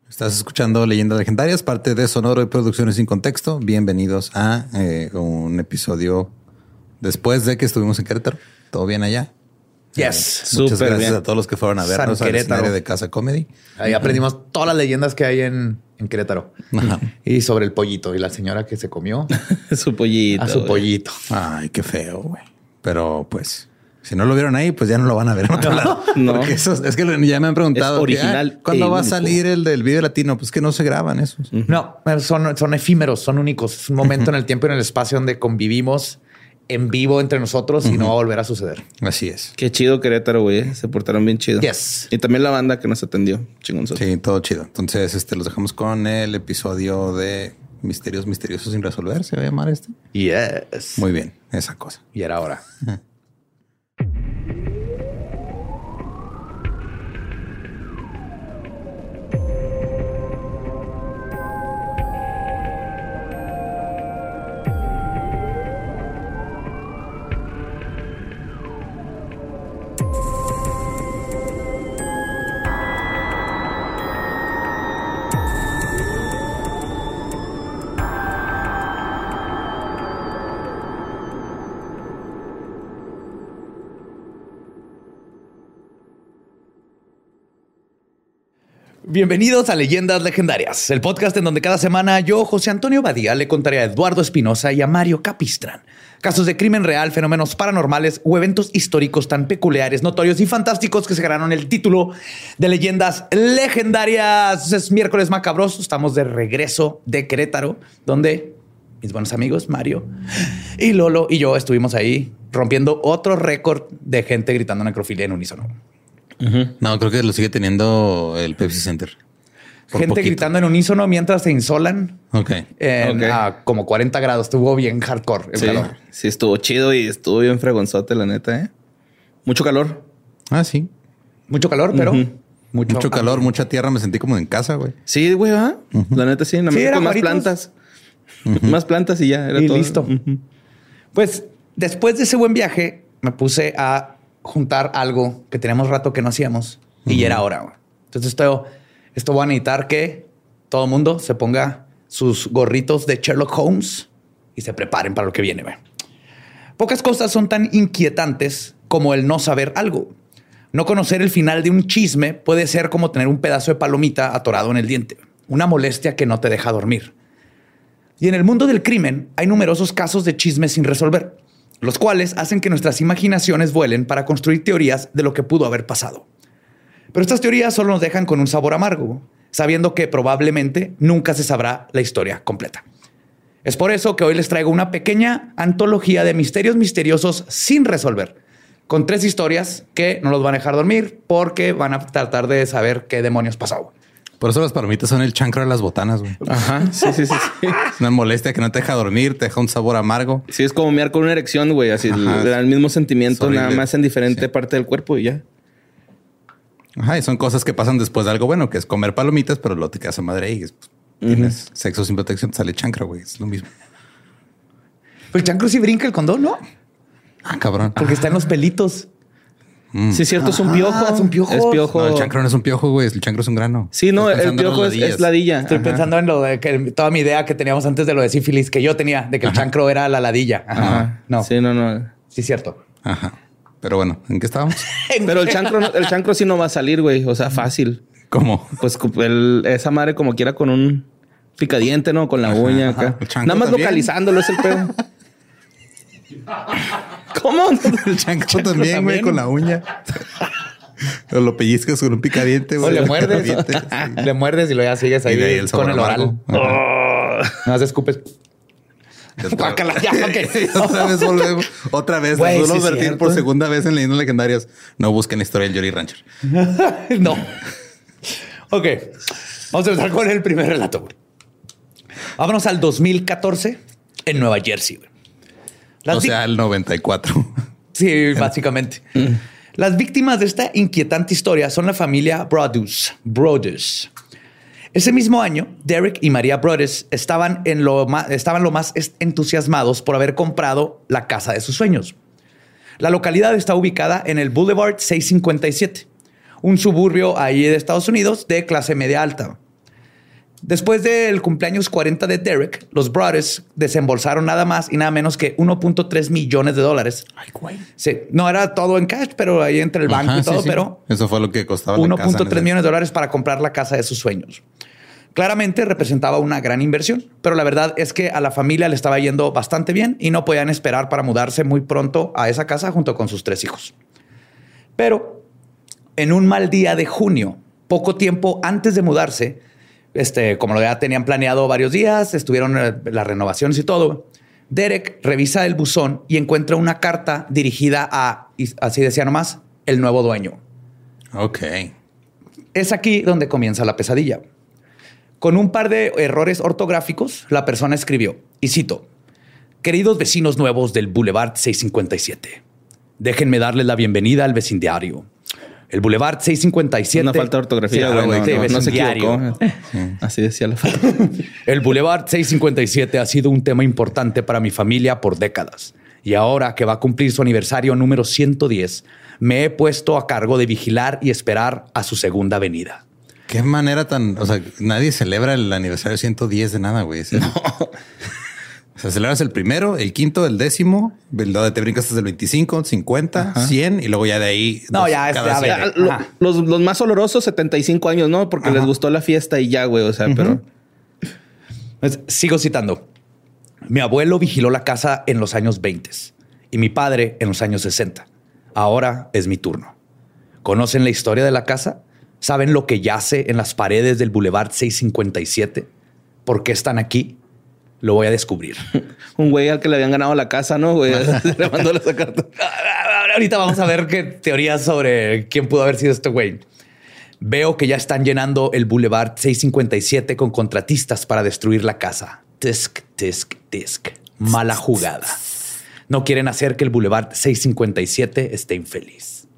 Estás escuchando Leyendas Legendarias, parte de Sonoro y Producciones Sin Contexto. Bienvenidos a un episodio después de que estuvimos en Querétaro. ¿Todo bien allá? Yes. Muchas gracias bien a todos los que fueron a vernos al escenario de Casa Comedy. Ahí aprendimos todas las leyendas que hay en Querétaro. Ajá. Y sobre el pollito y la señora que se comió su pollito. a su pollito. Ay, qué feo, güey. Pero pues, si no lo vieron ahí, pues ya no lo van a ver en otro lado. No. Porque eso es que ya me han preguntado. Es original. ¿Cuándo va a salir el del video latino? Pues que no se graban esos. No, son efímeros, son únicos. Es un momento en el tiempo y en el espacio donde convivimos en vivo entre nosotros y no va a volver a suceder. Así es. Qué chido Querétaro, güey. Se portaron bien chido. Yes. Y también la banda que nos atendió. Chingonzote. Sí, todo chido. Entonces, los dejamos con el episodio de Misterios Misteriosos sin resolver. ¿Se va a llamar este? Yes. Muy bien, esa cosa. Y era ahora. Bienvenidos a Leyendas Legendarias, el podcast en donde cada semana yo, José Antonio Badía, le contaré a Eduardo Espinosa y a Mario Capistrán casos de crimen real, fenómenos paranormales o eventos históricos tan peculiares, notorios y fantásticos que se ganaron el título de Leyendas Legendarias. Es miércoles macabroso, estamos de regreso de Querétaro, donde mis buenos amigos Mario y Lolo y yo estuvimos ahí rompiendo otro récord de gente gritando necrofilia en unísono. No, creo que lo sigue teniendo el Pepsi Center. Gente poquito. gritando en unísono mientras se insolan. Ok. A como 40 grados. Estuvo bien hardcore el calor. Sí, estuvo chido y estuvo bien fregonzote, la neta, ¿eh? Mucho calor. Ah, sí. Mucho calor, pero Mucho calor, mucha tierra. Me sentí como en casa, güey. Sí, güey, ¿ah? La neta, sí. Nada más era con más Juaritos. plantas. Más plantas y ya. Era Y todo. listo. Pues después de ese buen viaje, me puse a juntar algo que teníamos rato que no hacíamos y ya era hora. Güey. Entonces esto va a necesitar que todo el mundo se ponga sus gorritos de Sherlock Holmes y se preparen para lo que viene. Güey. Pocas cosas son tan inquietantes como el no saber algo. No conocer el final de un chisme puede ser como tener un pedazo de palomita atorado en el diente, una molestia que no te deja dormir. Y en el mundo del crimen hay numerosos casos de chismes sin resolver, los cuales hacen que nuestras imaginaciones vuelen para construir teorías de lo que pudo haber pasado. Pero estas teorías solo nos dejan con un sabor amargo, sabiendo que probablemente nunca se sabrá la historia completa. Es por eso que hoy les traigo una pequeña antología de misterios misteriosos sin resolver, con 3 historias que no los van a dejar dormir porque van a tratar de saber qué demonios pasó. Por eso las palomitas son el chancro de las botanas, güey. Ajá. Sí. Es una molestia que no te deja dormir, te deja un sabor amargo. Sí, es como mear con una erección, güey. Así Ajá. le da el mismo sentimiento, Es horrible. nada más en diferente parte del cuerpo y ya. Ajá, y son cosas que pasan después de algo bueno, que es comer palomitas, pero luego te quedas a madre y tienes sexo sin protección, te sale chancra, güey. Es lo mismo. Pues el chancro sí brinca el condón, ¿no? Ah, cabrón. Porque está en los pelitos. Sí, es cierto, es un piojo. es un piojo. Es piojo. No, el chancro no es un piojo, güey. El chancro es un grano. Sí, no, Estás el pensando en piojo las es ladilla. Estoy pensando en lo de que toda mi idea que teníamos antes de lo de sífilis que yo tenía, de que el chancro era la ladilla. Ajá. No. Sí, no. Sí, cierto. Ajá. Pero bueno, ¿en qué estábamos? Pero el chancro sí no va a salir, güey. O sea, fácil. ¿Cómo? Pues esa madre como quiera con un picadiente, ¿no? Con la uña acá. El chancro Nada más también. localizándolo es el pedo. ¿Cómo? El chancro también, güey, con la uña. O lo pellizcas con un picadiente, O güey. le muerdes. Caliente, sí. Le muerdes y luego ya sigues ahí Y de ahí el sabor con el oral. amargo. Ajá. Nada más escupes. Guácala, ya, ok. Otra vez volvemos. Otra vez. Güey, Nos vuelvo sí a es advertir cierto. por segunda vez en Leyendas Legendarias. No busquen historia del Jolly Rancher. No. Ok. Vamos a empezar con el primer relato. Güey. Vámonos al 2014 en Nueva Jersey. Güey. O sea, el 94. Sí, básicamente. Las víctimas de esta inquietante historia son la familia Brodus. Ese mismo año, Derek y María Brodus estaban lo más entusiasmados por haber comprado la casa de sus sueños. La localidad está ubicada en el Boulevard 657, un suburbio ahí de Estados Unidos de clase media alta. Después del cumpleaños 40 de Derek, los Brothers desembolsaron nada más y nada menos que $1.3 millones. Ay, güey. Sí, no era todo en cash, pero ahí entre el banco y todo, pero eso fue lo que costaba la casa. $1.3 millones para comprar la casa de sus sueños. Claramente representaba una gran inversión, pero la verdad es que a la familia le estaba yendo bastante bien y no podían esperar para mudarse muy pronto a esa casa junto con sus 3 hijos. Pero en un mal día de junio, poco tiempo antes de mudarse, como lo ya tenían planeado varios días, estuvieron las renovaciones y todo, Derek revisa el buzón y encuentra una carta dirigida a, y así decía nomás, el nuevo dueño. Ok. Es aquí donde comienza la pesadilla. Con un par de errores ortográficos, la persona escribió, y cito, queridos vecinos nuevos del Boulevard 657, déjenme darles la bienvenida al vecindario. El Boulevard 657... Una falta de ortografía, güey. Sí, no se equivocó. Así decía la falta. El Boulevard 657 ha sido un tema importante para mi familia por décadas. Y ahora que va a cumplir su aniversario número 110, me he puesto a cargo de vigilar y esperar a su segunda venida. Qué manera tan... O sea, nadie celebra el aniversario 110 de nada, güey. No. O sea, celebras el primero, el quinto, el 10º, donde te brincas hasta el 25, 50, 100 y luego ya de ahí... No, ya los más olorosos 75 años, ¿no? Porque les gustó la fiesta y ya, güey. O sea, pero... Sigo citando. Mi abuelo vigiló la casa en los años 20 y mi padre en los años 60. Ahora es mi turno. ¿Conocen la historia de la casa? ¿Saben lo que yace en las paredes del Boulevard 657? ¿Por qué están aquí? Lo voy a descubrir. Un güey al que le habían ganado la casa, ¿no? Güey, le mandó esa carta. Ahorita vamos a ver qué teorías sobre quién pudo haber sido este güey. Veo que ya están llenando el Boulevard 657 con contratistas para destruir la casa. Tisk, tisk, tisk. Mala jugada. No quieren hacer que el Boulevard 657 esté infeliz.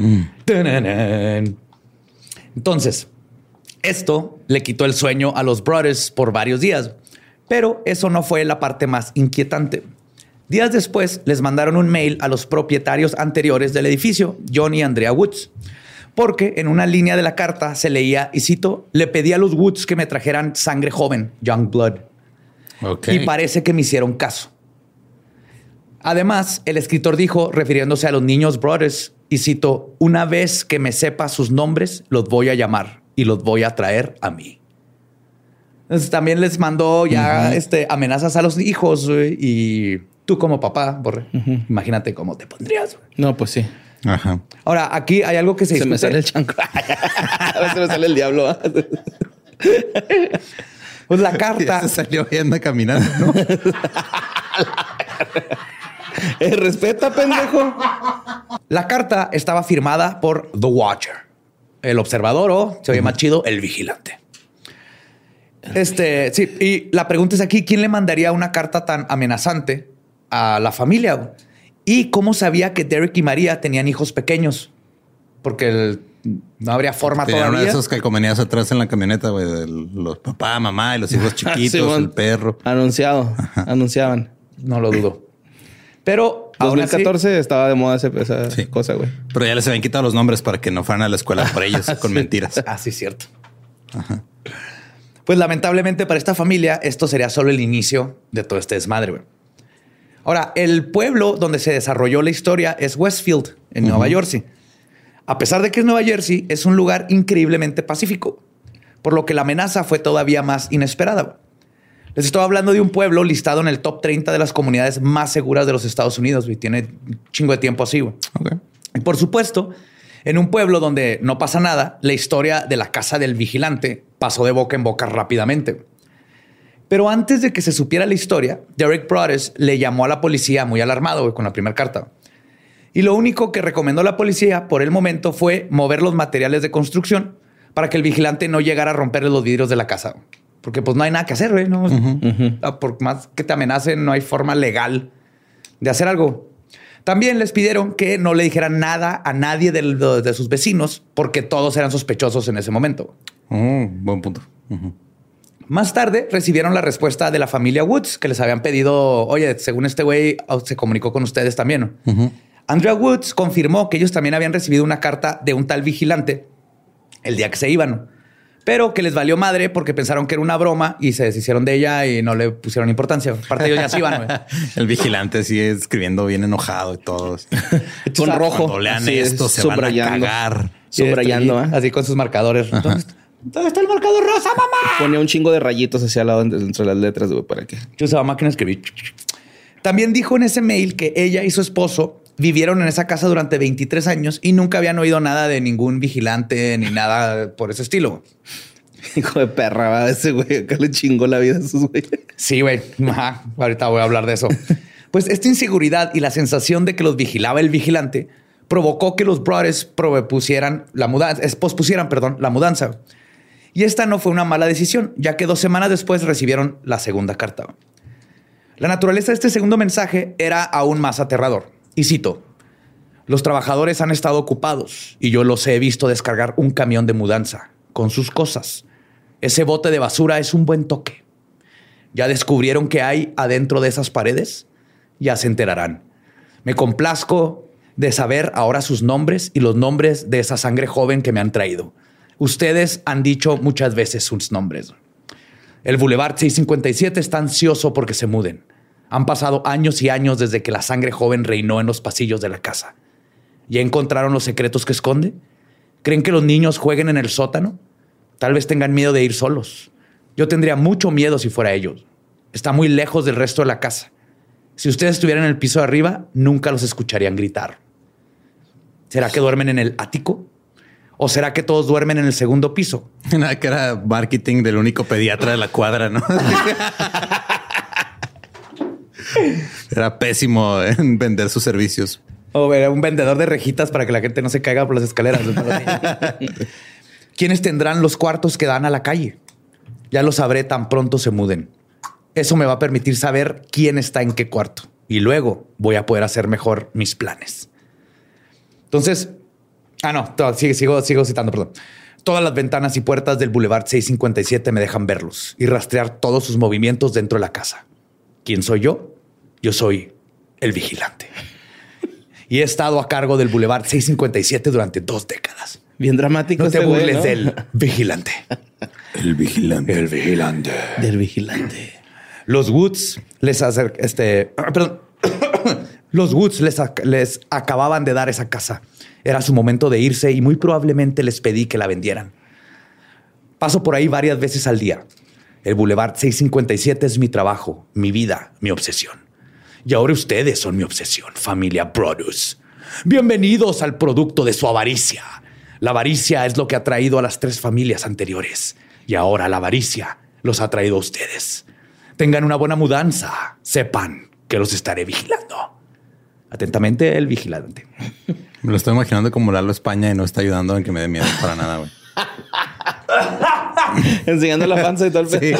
Entonces, esto le quitó el sueño a los Brothers por varios días. Pero eso no fue la parte más inquietante. Días después les mandaron un mail a los propietarios anteriores del edificio, John y Andrea Woods, porque en una línea de la carta se leía, y cito, le pedí a los Woods que me trajeran sangre joven, young blood. Okay. Y parece que me hicieron caso. Además, el escritor dijo, refiriéndose a los niños Brothers, y cito, una vez que me sepa sus nombres, los voy a llamar y los voy a traer a mí. Entonces, también les mandó ya amenazas a los hijos, güey, y tú como papá, Borre, imagínate cómo te pondrías. Güey. No, pues sí. Ajá. Ahora, aquí hay algo que se discute. Me sale el chancro. A ver si me sale el diablo. Pues la carta... Ya se salió y anda caminando, ¿no? Respeta, pendejo. La carta estaba firmada por The Watcher, el observador o, se oye más chido, el vigilante. Sí, y la pregunta es aquí, ¿quién le mandaría una carta tan amenazante a la familia? ¿Y cómo sabía que Derek y María tenían hijos pequeños? Porque no habría forma todavía. Uno de esos calcomanías atrás en la camioneta, güey, de los papá, mamá y los hijos chiquitos, sí, el perro. Anunciaban. No lo dudo. Pero 2014 así, estaba de moda esa cosa, güey. Pero ya les habían quitado los nombres para que no fueran a la escuela por ellos con mentiras. Ah, sí, cierto. Ajá. Pues lamentablemente para esta familia esto sería solo el inicio de todo este desmadre. Güey. Ahora, el pueblo donde se desarrolló la historia es Westfield, en Nueva Jersey. A pesar de que es Nueva Jersey, es un lugar increíblemente pacífico, por lo que la amenaza fue todavía más inesperada. Güey. Les estoy hablando de un pueblo listado en el top 30 de las comunidades más seguras de los Estados Unidos. Y tiene un chingo de tiempo así. Güey. Okay. Y por supuesto, en un pueblo donde no pasa nada, la historia de la casa del vigilante pasó de boca en boca rápidamente. Pero antes de que se supiera la historia, Derek Brothers le llamó a la policía muy alarmado güey, con la primera carta. Y lo único que recomendó la policía por el momento fue mover los materiales de construcción para que el vigilante no llegara a romperle los vidrios de la casa. Porque pues no hay nada que hacer, güey. ¿No? Por más que te amenacen, no hay forma legal de hacer algo. También les pidieron que no le dijeran nada a nadie de sus vecinos porque todos eran sospechosos en ese momento. Buen punto. Más tarde recibieron la respuesta de la familia Woods que les habían pedido, oye, según este güey se comunicó con ustedes también. Andrea Woods confirmó que ellos también habían recibido una carta de un tal vigilante el día que se iban. pero que les valió madre porque pensaron que era una broma y se deshicieron de ella y no le pusieron importancia. Aparte ellos ya se iban, güey. El vigilante sigue escribiendo bien enojado y todos. Con rojo. Cuando lean esto se van a cagar. Subrayando, así con sus marcadores. ¿Dónde está el marcador rosa, mamá? Ponía un chingo de rayitos hacia al lado entre las letras, güey, para que... Yo usaba máquina de escribir. También dijo en ese mail que ella y su esposo vivieron en esa casa durante 23 años y nunca habían oído nada de ningún vigilante ni nada por ese estilo. Hijo de perra, ¿va? Ese güey acá le chingó la vida a esos güeyes. Sí, güey. Ajá. Ahorita voy a hablar de eso. Pues esta inseguridad y la sensación de que los vigilaba el vigilante provocó que los brothers pospusieran la mudanza. Y esta no fue una mala decisión, ya que 2 semanas después recibieron la segunda carta. La naturaleza de este segundo mensaje era aún más aterrador. Y cito: los trabajadores han estado ocupados y yo los he visto descargar un camión de mudanza con sus cosas. Ese bote de basura es un buen toque. ¿Ya descubrieron qué hay adentro de esas paredes? Ya se enterarán. Me complazco de saber ahora sus nombres y los nombres de esa sangre joven que me han traído. Ustedes han dicho muchas veces sus nombres. El Boulevard 657 está ansioso porque se muden. Han pasado años y años desde que la sangre joven reinó en los pasillos de la casa. ¿Ya encontraron los secretos que esconde? ¿Creen que los niños jueguen en el sótano? Tal vez tengan miedo de ir solos. Yo tendría mucho miedo si fuera ellos. Está muy lejos del resto de la casa. Si ustedes estuvieran en el piso de arriba, nunca los escucharían gritar. ¿Será que duermen en el ático? ¿O será que todos duermen en el segundo piso? Nada, que era marketing del único pediatra de la cuadra, ¿no? Era pésimo en vender sus servicios. O era un vendedor de rejitas para que la gente no se caiga por las escaleras. ¿Quiénes tendrán los cuartos que dan a la calle? Ya lo sabré tan pronto se muden. Eso me va a permitir saber quién está en qué cuarto. Y luego voy a poder hacer mejor mis planes. Entonces... sigo citando, perdón. Todas las ventanas y puertas del Boulevard 657 me dejan verlos y rastrear todos sus movimientos dentro de la casa. ¿Quién soy yo? Yo soy el vigilante. Y he estado a cargo del Boulevard 657 durante 2 décadas. Bien dramático. No te burles, ¿no? Del vigilante. El vigilante. El vigilante. Del vigilante. Los Woods Los Woods les acababan de dar esa casa. Era su momento de irse y muy probablemente les pedí que la vendieran. Paso por ahí varias veces al día. El Boulevard 657 es mi trabajo, mi vida, mi obsesión. Y ahora ustedes son mi obsesión, familia Brothers. Bienvenidos al producto de su avaricia. La avaricia es lo que ha traído a las 3 familias anteriores. Y ahora la avaricia los ha traído a ustedes. Tengan una buena mudanza. Sepan que los estaré vigilando. Atentamente, el vigilante. Me lo estoy imaginando como Lalo España y no está ayudando en que me dé miedo para nada, güey. Enseñando la panza y todo el pedo.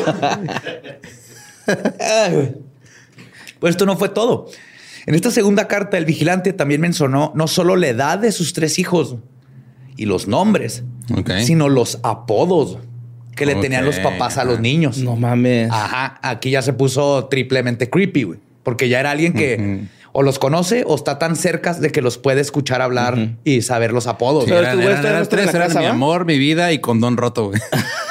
Pues esto no fue todo. En esta segunda carta, el vigilante también mencionó no solo la edad de sus 3 hijos y los nombres, sino los apodos que le tenían los papás a los niños. No mames. Ajá. Aquí ya se puso triplemente creepy, güey. Porque ya era alguien que o los conoce o está tan cerca de que los puede eschar hablar y saber los apodos. Sí, eran 3, eran mi amor, mi vida y condón roto, güey.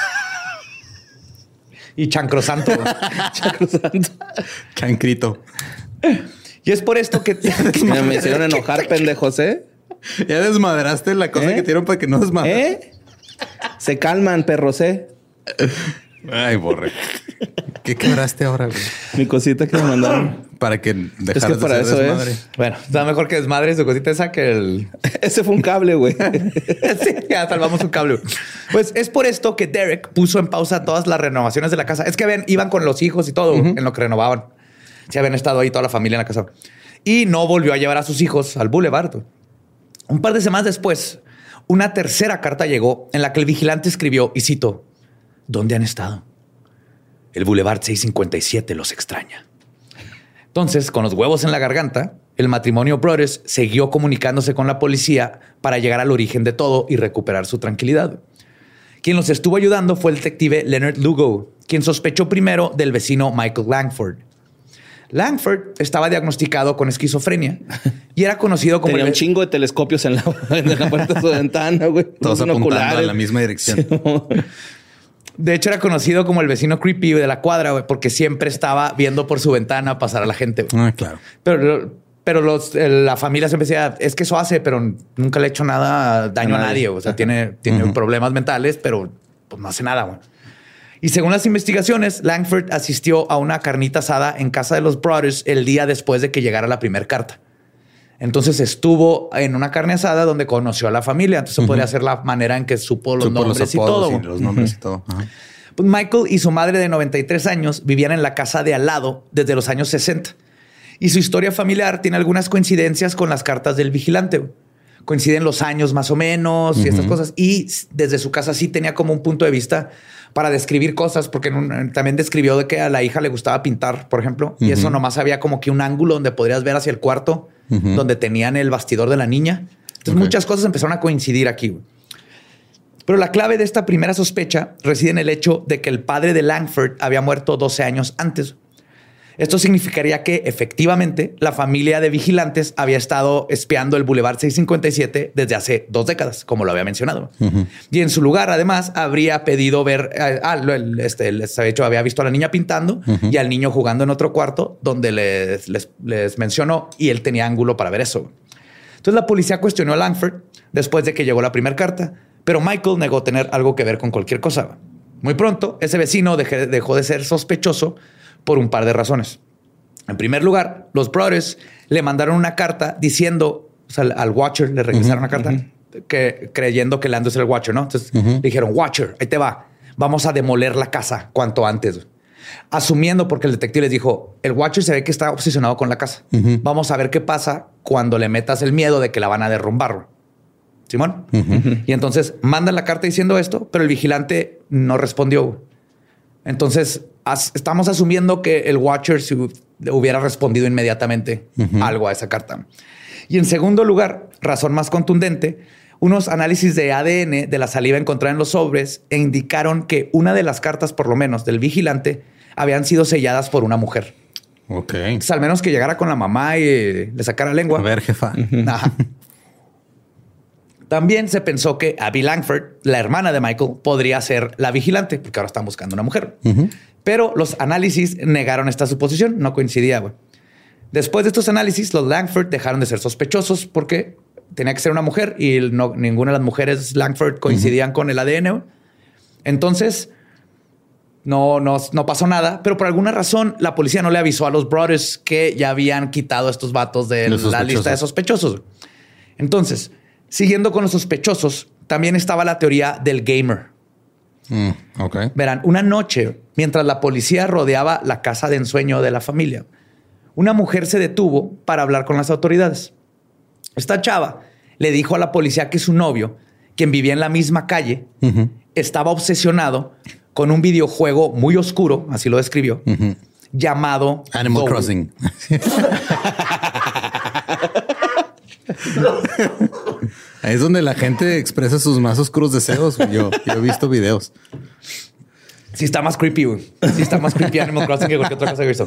Y chancrosanto. Chancrosanto. Chancrito. Y es por esto que... Me hicieron enojar, pendejos, ¿eh? Ya desmadraste la cosa que te dieron para que no desmadraste. Se calman, perros, ¿eh? Ay, borre. ¿Qué quebraste ahora, güey? Mi cosita que me mandaron. Para que dejaras es que para de ser eso desmadre. Bueno, está mejor que desmadre su cosita esa que el... Ese fue un cable, güey. Sí, ya salvamos un cable. Pues es por esto que Derek puso en pausa todas las renovaciones de la casa. Es que iban con los hijos y todo en lo que renovaban. Sí, habían estado ahí toda la familia en la casa. Y no volvió a llevar a sus hijos al Boulevard. Un par de semanas después, una tercera carta llegó en la que el vigilante escribió, y cito, ¿dónde han estado? El Boulevard 657 los extraña. Entonces, con los huevos en la garganta, el matrimonio Brothers siguió comunicándose con la policía para llegar al origen de todo y recuperar su tranquilidad. Quien los estuvo ayudando fue el detective Leonard Lugo, quien sospechó primero del vecino Michael Langford. Langford estaba diagnosticado con esquizofrenia y era conocido como... Tenía un chingo de telescopios en la puerta de su ventana, güey. Todos apuntando en la misma dirección. Sí. De hecho, era conocido como el vecino creepy de la cuadra, güey, porque siempre estaba viendo por su ventana pasar a la gente. Claro. Pero la familia siempre decía, es que eso hace, pero nunca le ha hecho nada daño a nadie. O sea, tiene problemas mentales, pero pues no hace nada, güey. Y según las investigaciones, Langford asistió a una carnita asada en casa de los Brothers el día después de que llegara la primera carta. Entonces estuvo en una carne asada donde conoció a la familia. Entonces podría ser la manera en que supo los nombres y todo. Los nombres y todo. Ajá. Pues Michael y su madre de 93 años vivían en la casa de al lado desde los años 60. Y su historia familiar tiene algunas coincidencias con las cartas del vigilante. Coinciden los años más o menos y estas cosas. Y desde su casa sí tenía como un punto de vista para describir cosas, porque también describió de que a la hija le gustaba pintar, por ejemplo. Y eso nomás había como que un ángulo donde podrías ver hacia el cuarto, donde tenían el bastidor de la niña. Entonces muchas cosas empezaron a coincidir aquí. Pero la clave de esta primera sospecha reside en el hecho de que el padre de Langford había muerto 12 años antes. Esto significaría que efectivamente la familia de vigilantes había estado espiando el Boulevard 657 desde hace 2 décadas, como lo había mencionado. Y en su lugar, además, habría pedido ver, había visto a la niña pintando y al niño jugando en otro cuarto donde les mencionó y él tenía ángulo para ver eso. Entonces la policía cuestionó a Langford después de que llegó la primera carta, pero Michael negó tener algo que ver con cualquier cosa. Muy pronto, ese vecino dejó de ser sospechoso por un par de razones. En primer lugar, los Brothers le mandaron una carta diciendo, o sea, al Watcher le regresaron una carta creyendo que Lando es el Watcher, ¿no? Entonces le dijeron, Watcher, ahí te va. Vamos a demoler la casa cuanto antes. Asumiendo, porque el detective les dijo, el Watcher se ve que está obsesionado con la casa. Vamos a ver qué pasa cuando le metas el miedo de que la van a derrumbar. Simón. Y entonces mandan la carta diciendo esto, pero el vigilante no respondió. Entonces estamos asumiendo que el Watcher hubiera respondido inmediatamente algo a esa carta. Y en segundo lugar, razón más contundente, unos análisis de ADN de la saliva encontrada en los sobres indicaron que una de las cartas, por lo menos del vigilante, habían sido selladas por una mujer. Ok. Entonces, al menos que llegara con la mamá y le sacara lengua. A ver, jefa. Ajá. También se pensó que Abby Langford, la hermana de Michael, podría ser la vigilante, porque ahora están buscando una mujer. Pero los análisis negaron esta suposición. No coincidía, güey. Después de estos análisis, los Langford dejaron de ser sospechosos porque tenía que ser una mujer y ninguna de las mujeres Langford coincidían con el ADN. Entonces, no pasó nada. Pero por alguna razón, la policía no le avisó a los Brothers que ya habían quitado a estos vatos de la lista de sospechosos. Entonces, siguiendo con los sospechosos, también estaba la teoría del gamer. Verán, una noche, mientras la policía rodeaba la casa de ensueño de la familia, una mujer se detuvo para hablar con las autoridades. Esta chava le dijo a la policía que su novio, quien vivía en la misma calle, estaba obsesionado con un videojuego muy oscuro, así lo describió, llamado Animal Crossing. Ahí es donde la gente expresa sus más oscuros deseos. Yo he visto videos. Sí está más creepy, güey. Sí está más creepy Animal Crossing que cualquier otra cosa que he visto.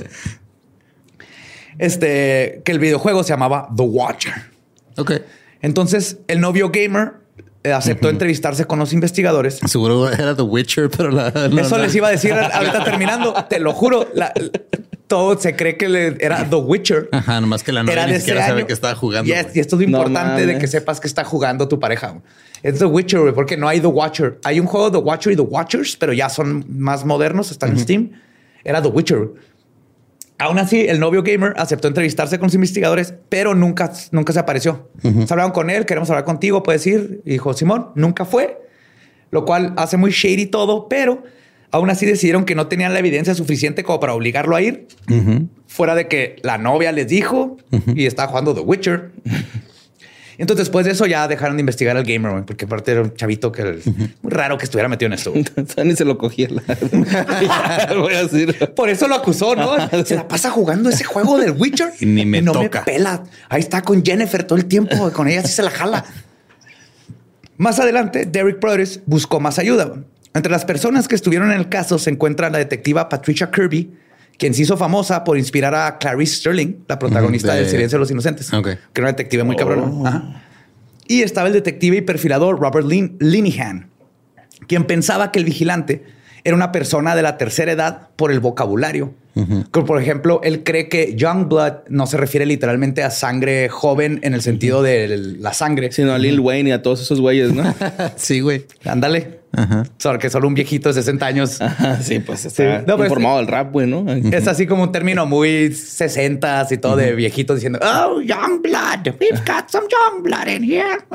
Que el videojuego se llamaba The Watcher. Ok. Entonces, el novio gamer aceptó entrevistarse con los investigadores. Seguro era The Witcher, pero Eso les iba a decir ahorita terminando. Te lo juro. Todo se cree que era The Witcher. Ajá, nomás que la novia ni siquiera sabe que estaba jugando. Y esto es lo importante de que sepas que está jugando tu pareja. Es The Witcher, güey, porque no hay The Watcher. Hay un juego The Watcher y The Watchers, pero ya son más modernos, están en Steam. Era The Witcher. Aún así, el novio gamer aceptó entrevistarse con los investigadores, pero nunca se apareció. Se hablaron con él, queremos hablar contigo, puedes ir. Y dijo, Simón, nunca fue. Lo cual hace muy shady todo, pero aún así decidieron que no tenían la evidencia suficiente como para obligarlo a ir. Fuera de que la novia les dijo y estaba jugando The Witcher. Entonces, después de eso, ya dejaron de investigar al gamer, porque aparte era un chavito que era muy raro que estuviera metido en esto. Ni se lo cogía. Voy a decir. Por eso lo acusó, ¿no? Se la pasa jugando ese juego del Witcher y ni me no toca. Me pela. Ahí está con Jennifer todo el tiempo. Con ella sí se la jala. Más adelante, Derek Brothers buscó más ayuda. Entre las personas que estuvieron en el caso se encuentra la detectiva Patricia Kirby, quien se hizo famosa por inspirar a Clarice Sterling, la protagonista del Silencio de los Inocentes, que era una detective muy cabrona. Y estaba el detective y perfilador Robert Linehan, quien pensaba que el vigilante era una persona de la tercera edad por el vocabulario. Por ejemplo, él cree que young blood no se refiere literalmente a sangre joven en el sentido de la sangre, sino a Lil Wayne y a todos esos güeyes, ¿no? Sí, güey. Ándale. Solo que solo un viejito de 60 años. Sí, pues está informado del rap, güey, ¿no? Es así como un término muy 60s y todo de viejitos diciendo, oh, young blood, we've got some young blood in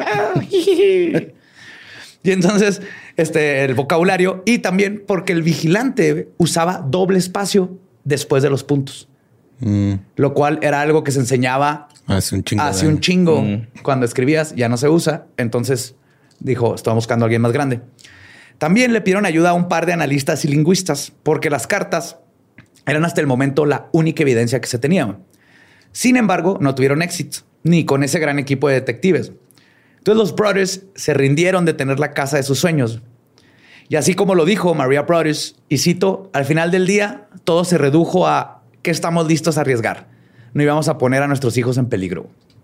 here. Y entonces, el vocabulario, y también porque el vigilante usaba doble espacio después de los puntos, lo cual era algo que se enseñaba hace un chingo. Cuando escribías ya no se usa. Entonces dijo, estoy buscando a alguien más grande. También le pidieron ayuda a un par de analistas y lingüistas porque las cartas eran hasta el momento la única evidencia que se tenía. Sin embargo, no tuvieron éxito, ni con ese gran equipo de detectives. Entonces los Brothers se rindieron de tener la casa de sus sueños. Y así como lo dijo Maria Brothers, y cito, al final del día, todo se redujo a que estamos listos a arriesgar. No íbamos a poner a nuestros hijos en peligro.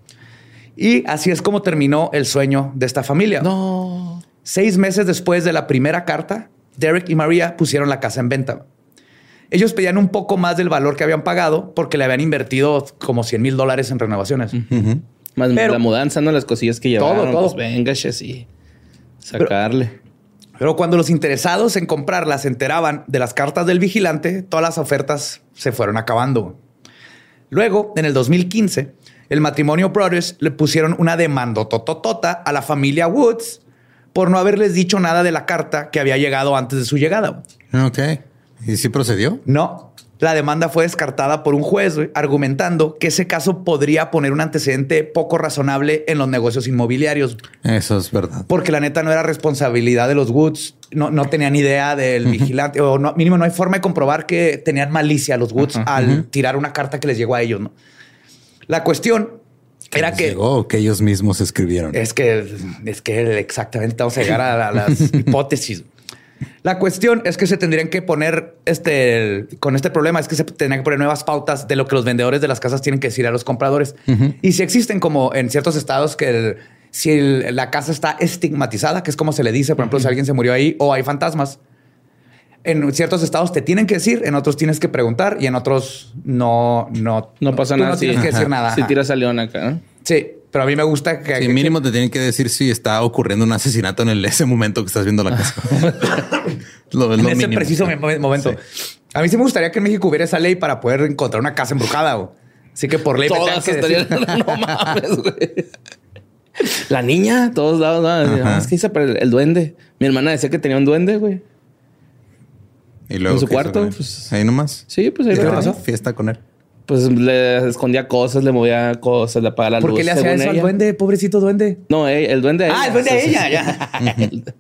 Y así es como terminó el sueño de esta familia. No. 6 meses después de la primera carta, Derek y Maria pusieron la casa en venta. Ellos pedían un poco más del valor que habían pagado porque le habían invertido como $100,000 en renovaciones. Más la mudanza, ¿no? Las cosillas que llevaron. Todo. Pues venga, sí. Sacarle. Pero cuando los interesados en comprarlas se enteraban de las cartas del vigilante, todas las ofertas se fueron acabando. Luego, en el 2015, el matrimonio Brothers le pusieron una demandototota a la familia Woods por no haberles dicho nada de la carta que había llegado antes de su llegada. Ok. ¿Y sí procedió? No. La demanda fue descartada por un juez, argumentando que ese caso podría poner un antecedente poco razonable en los negocios inmobiliarios. Eso es verdad. Porque la neta no era responsabilidad de los Woods. No tenían idea del vigilante. O mínimo no hay forma de comprobar que tenían malicia los Woods al tirar una carta que les llegó a ellos, ¿no? La cuestión era que... Llegó, que ellos mismos escribieron. Es que exactamente vamos a llegar a las hipótesis. La cuestión es que se tendrían que poner con este problema es que se tendrían que poner nuevas pautas de lo que los vendedores de las casas tienen que decir a los compradores. Y si existen como en ciertos estados que si la casa está estigmatizada, que es como se le dice, por ejemplo, si alguien se murió ahí o hay fantasmas, en ciertos estados te tienen que decir, en otros tienes que preguntar y en otros no pasa nada. No tienes que decir nada. Si tiras a león acá, ¿no? Sí. Pero a mí me gusta que... Sí, mínimo te tienen que decir si está ocurriendo un asesinato en ese momento que estás viendo la casa. En ese preciso momento. Sí. A mí sí me gustaría que en México hubiera esa ley para poder encontrar una casa embrujada. Así que por ley... Todas estarían... No mames, güey. La niña, todos lados. ¿No? Es que hizo el duende. Mi hermana decía que tenía un duende, güey. ¿Y luego en su cuarto? Pues, ahí nomás. Sí, pues ahí lo pasó. Fiesta con él. Pues le escondía cosas, le movía cosas, le apagaba la luz. ¿Por qué le hacía eso al duende? Pobrecito duende. No, el duende a ella. El duende a ella. Ya.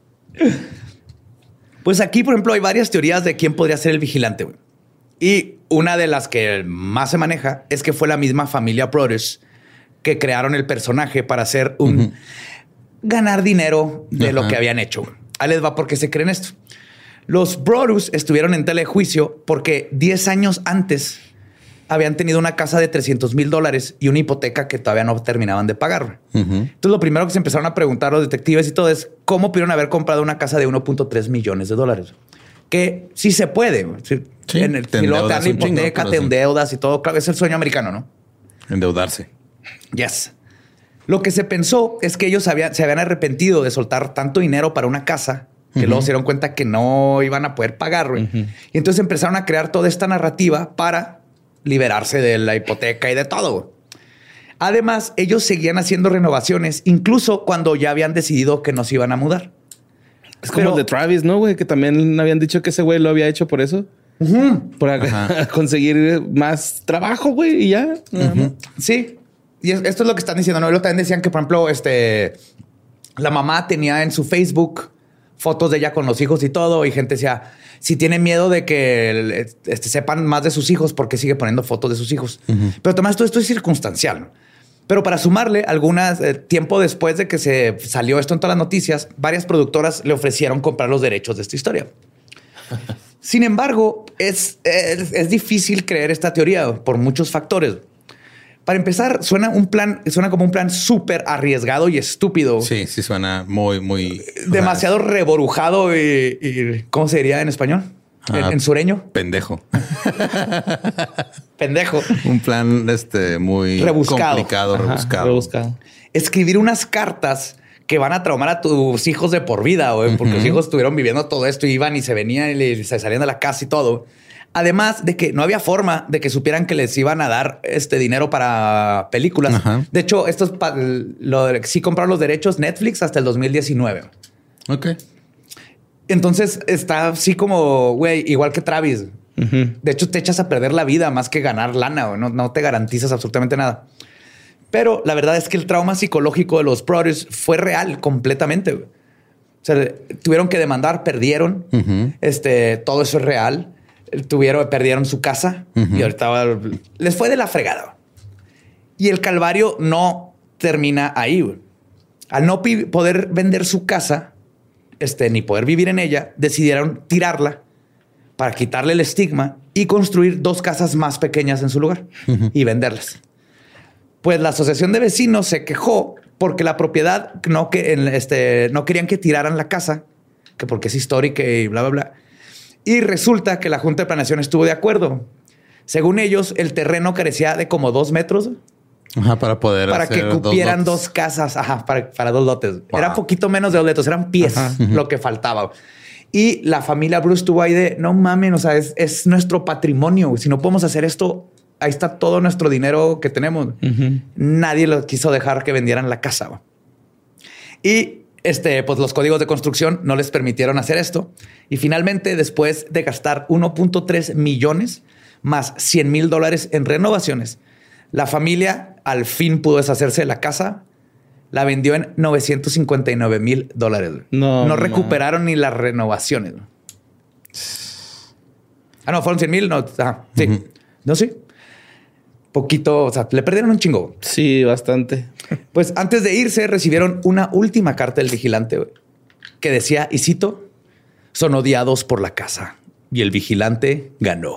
Pues aquí, por ejemplo, hay varias teorías de quién podría ser el vigilante. Güey. Y una de las que más se maneja es que fue la misma familia Brothers que crearon el personaje para hacer ganar dinero de lo que habían hecho. Ahí les va porque se creen esto. Los Brothers estuvieron en telejuicio porque 10 años antes habían tenido una casa de $300,000 y una hipoteca que todavía no terminaban de pagar. Entonces, lo primero que se empezaron a preguntar los detectives y todo es cómo pudieron haber comprado una casa de $1.3 millones. Que sí se puede. Sí, si luego te dan la hipoteca, te endeudas y todo. Claro, es el sueño americano, ¿no? Endeudarse. Yes. Lo que se pensó es que ellos se habían arrepentido de soltar tanto dinero para una casa que luego se dieron cuenta que no iban a poder pagar. Y entonces empezaron a crear toda esta narrativa para liberarse de la hipoteca y de todo. Además, ellos seguían haciendo renovaciones, incluso cuando ya habían decidido que no se iban a mudar. Es como el de Travis, ¿no, güey? Que también habían dicho que ese güey lo había hecho por eso. Para conseguir más trabajo, güey, y ya. Sí. Y esto es lo que están diciendo, ¿no? Y luego también decían que, por ejemplo, la mamá tenía en su Facebook fotos de ella con los hijos y todo. Y gente decía, si tiene miedo de que sepan más de sus hijos, ¿por qué sigue poniendo fotos de sus hijos? Pero además todo esto es circunstancial, ¿no? Pero para sumarle, tiempo después de que se salió esto en todas las noticias, varias productoras le ofrecieron comprar los derechos de esta historia. Sin embargo, es difícil creer esta teoría por muchos factores. Para empezar, suena como un plan súper arriesgado y estúpido. Sí, suena muy... Demasiado reborujado y ¿cómo se diría en español? En sureño. Pendejo. Pendejo. Un plan muy rebuscado. Complicado, rebuscado. Escribir unas cartas que van a traumar a tus hijos de por vida, güey, porque los hijos estuvieron viviendo todo esto y iban y se venían y se salían de la casa y todo. Además de que no había forma de que supieran que les iban a dar dinero para películas. Ajá. De hecho, esto es sí compraron los derechos Netflix hasta el 2019. Ok. Entonces está así como, güey, igual que Travis. De hecho, te echas a perder la vida más que ganar lana. Güey. No te garantizas absolutamente nada. Pero la verdad es que el trauma psicológico de los brothers fue real completamente. Güey. O sea, tuvieron que demandar, perdieron. Todo eso es real. Perdieron su casa y ahorita les fue de la fregada. Y el calvario no termina ahí. Güey. Al no poder vender su casa, ni poder vivir en ella, decidieron tirarla para quitarle el estigma y construir 2 casas más pequeñas en su lugar y venderlas. Pues la asociación de vecinos se quejó porque la propiedad no querían que tiraran la casa, que porque es histórica y bla, bla, bla. Y resulta que la Junta de Planeación estuvo de acuerdo. Según ellos, el terreno carecía de como 2 metros. Ajá, para que cupieran 2 casas. Ajá, para 2 lotes. Wow. Era poquito menos de 2 lotes. Eran pies lo que faltaba. Y la familia Bruce estuvo ahí de, no mames, o sea, es nuestro patrimonio. Si no podemos hacer esto, ahí está todo nuestro dinero que tenemos. Nadie lo quiso dejar que vendieran la casa. Y pues los códigos de construcción no les permitieron hacer esto. Y finalmente, después de gastar 1.3 millones más $100,000 en renovaciones, la familia al fin pudo deshacerse de la casa. La vendió en $959,000. No recuperaron ni las renovaciones. No, fueron 100,000. No, sí. No, sí. Poquito, o sea, le perdieron un chingo. Sí, bastante. Pues antes de irse recibieron una última carta del vigilante que decía, y cito, son odiados por la casa y el vigilante ganó.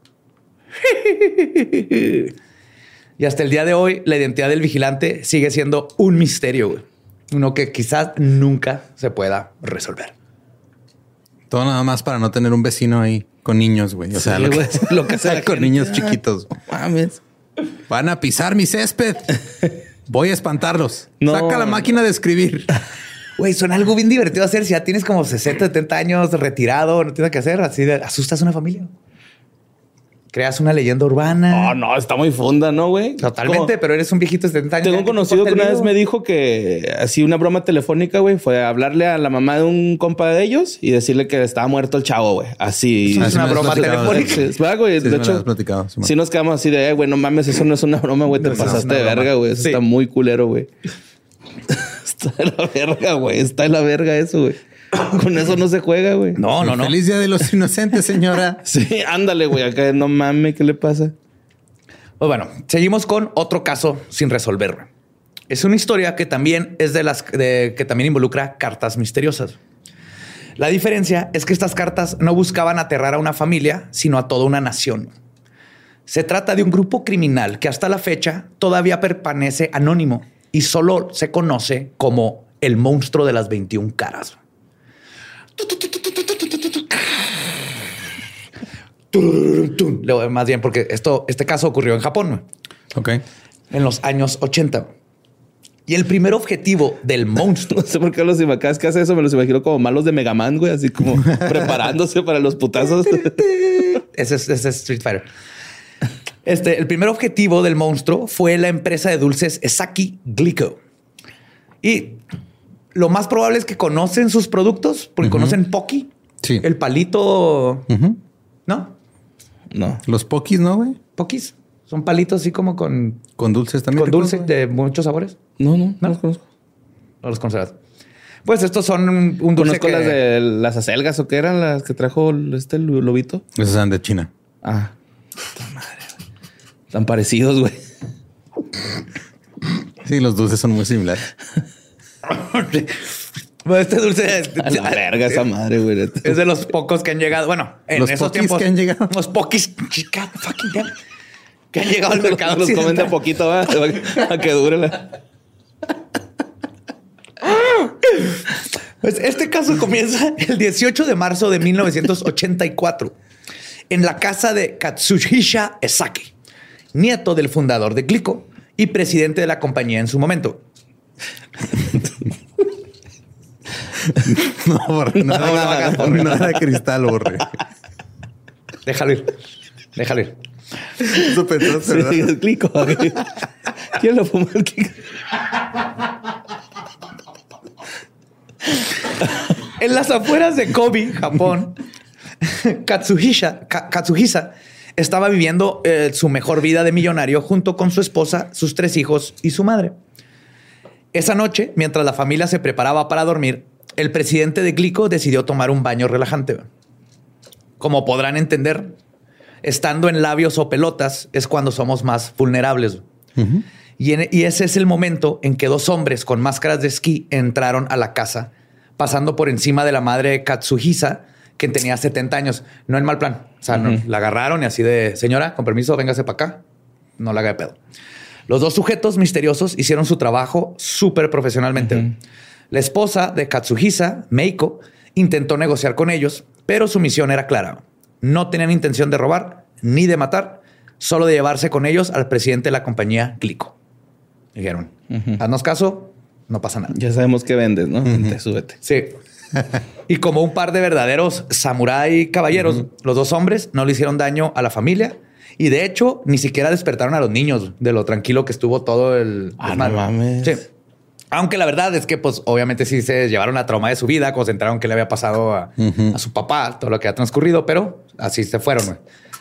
Y hasta el día de hoy, la identidad del vigilante sigue siendo un misterio, güey. Uno que quizás nunca se pueda resolver. Todo nada más para no tener un vecino ahí con niños, güey. O sea, lo que sea con niños chiquitos. Mames. Van a pisar mi césped. Voy a espantarlos. No. Saca la máquina de escribir. Güey, suena algo bien divertido hacer. Si ya tienes como 60, 70 años retirado, no tienes que hacer. Así asustas a una familia. Creas una leyenda urbana. No, está muy funda, ¿no, güey? Totalmente, pero eres un viejito de 70 años. Tengo un conocido que una vez me dijo que así una broma telefónica, güey, fue a hablarle a la mamá de un compa de ellos y decirle que estaba muerto el chavo, güey. Así. Es una broma telefónica. Sí, güey. Sí, de hecho, sí nos quedamos así de, güey, no mames, eso no es una broma, güey. Te pasaste de verga, güey. Eso está muy culero, güey. Está de la verga, güey. Está de la verga eso, güey. Con eso no se juega, güey. No. Feliz Día de los Inocentes, señora. Sí, ándale, güey. Acá no mames, ¿qué le pasa? Pues bueno, seguimos con otro caso sin resolver. Es una historia que también es que también involucra cartas misteriosas. La diferencia es que estas cartas no buscaban aterrar a una familia, sino a toda una nación. Se trata de un grupo criminal que hasta la fecha todavía permanece anónimo y solo se conoce como el monstruo de las 21 caras. Más bien porque este caso ocurrió en Japón. Ok. En los años 80. Y el primer objetivo del monstruo. No sé por qué los imacas que hace eso. Me los imagino como malos de Mega Man, güey. Así como preparándose para los putazos. Ese es Street Fighter. El primer objetivo del monstruo fue la empresa de dulces Esaki Glico. Y lo más probable es que conocen sus productos porque conocen Pocky. Sí. El palito. ¿No? No. Los Pokis, ¿no, güey? Pokis. Son palitos así como con dulces también. Con dulce de muchos sabores. No los conozco. No los conocerás. Pues estos son un dulce. Conozco las de las acelgas o qué eran las que trajo el lobito. Esas eran de China. Ah, puta madre. Están parecidos, güey. Sí, los dulces son muy similares. Bueno, este dulce a la verga esa madre, güey. Es de los pocos que han llegado. Bueno, en los esos pokis tiempos que han llegado. Los pokis. God fucking damn. Que han llegado al mercado. Los comen de a poquito, a que dure la... Pues este caso comienza el 18 de marzo de 1984 en la casa de Katsuhisa Esaki, nieto del fundador de Glico y presidente de la compañía en su momento. No, borre. No era cristal, borre. Déjalo ir. Déjalo ir. Eso pensaste, ¿verdad? Sí, el Glico. ¿Quién lo fumó el Glico? En las afueras de Kobe, Japón, Katsuhisa estaba viviendo su mejor vida de millonario junto con su esposa, sus 3 hijos y su madre. Esa noche, mientras la familia se preparaba para dormir, el presidente de Glico decidió tomar un baño relajante. Como podrán entender, estando en labios o pelotas es cuando somos más vulnerables. Uh-huh. Y ese es el momento en que 2 hombres con máscaras de esquí entraron a la casa, pasando por encima de la madre de Katsuhisa, que tenía 70 años. No en mal plan. O sea, no, la agarraron y así de, señora, con permiso, véngase para acá. No la haga de pedo. Los 2 sujetos misteriosos hicieron su trabajo súper profesionalmente. Uh-huh. La esposa de Katsuhisa, Meiko, intentó negociar con ellos, pero su misión era clara. No tenían intención de robar ni de matar, solo de llevarse con ellos al presidente de la compañía Glico. Dijeron, haznos caso, no pasa nada. Ya sabemos qué vendes, ¿no? Te súbete. Sí. Y como un par de verdaderos samurái caballeros, los 2 hombres no le hicieron daño a la familia y de hecho ni siquiera despertaron a los niños de lo tranquilo que estuvo todo el... no mames. Sí. Aunque la verdad es que pues obviamente sí se llevaron la trauma de su vida, cuando se enteraron que le había pasado a su papá, todo lo que ha transcurrido, pero así se fueron. Güey.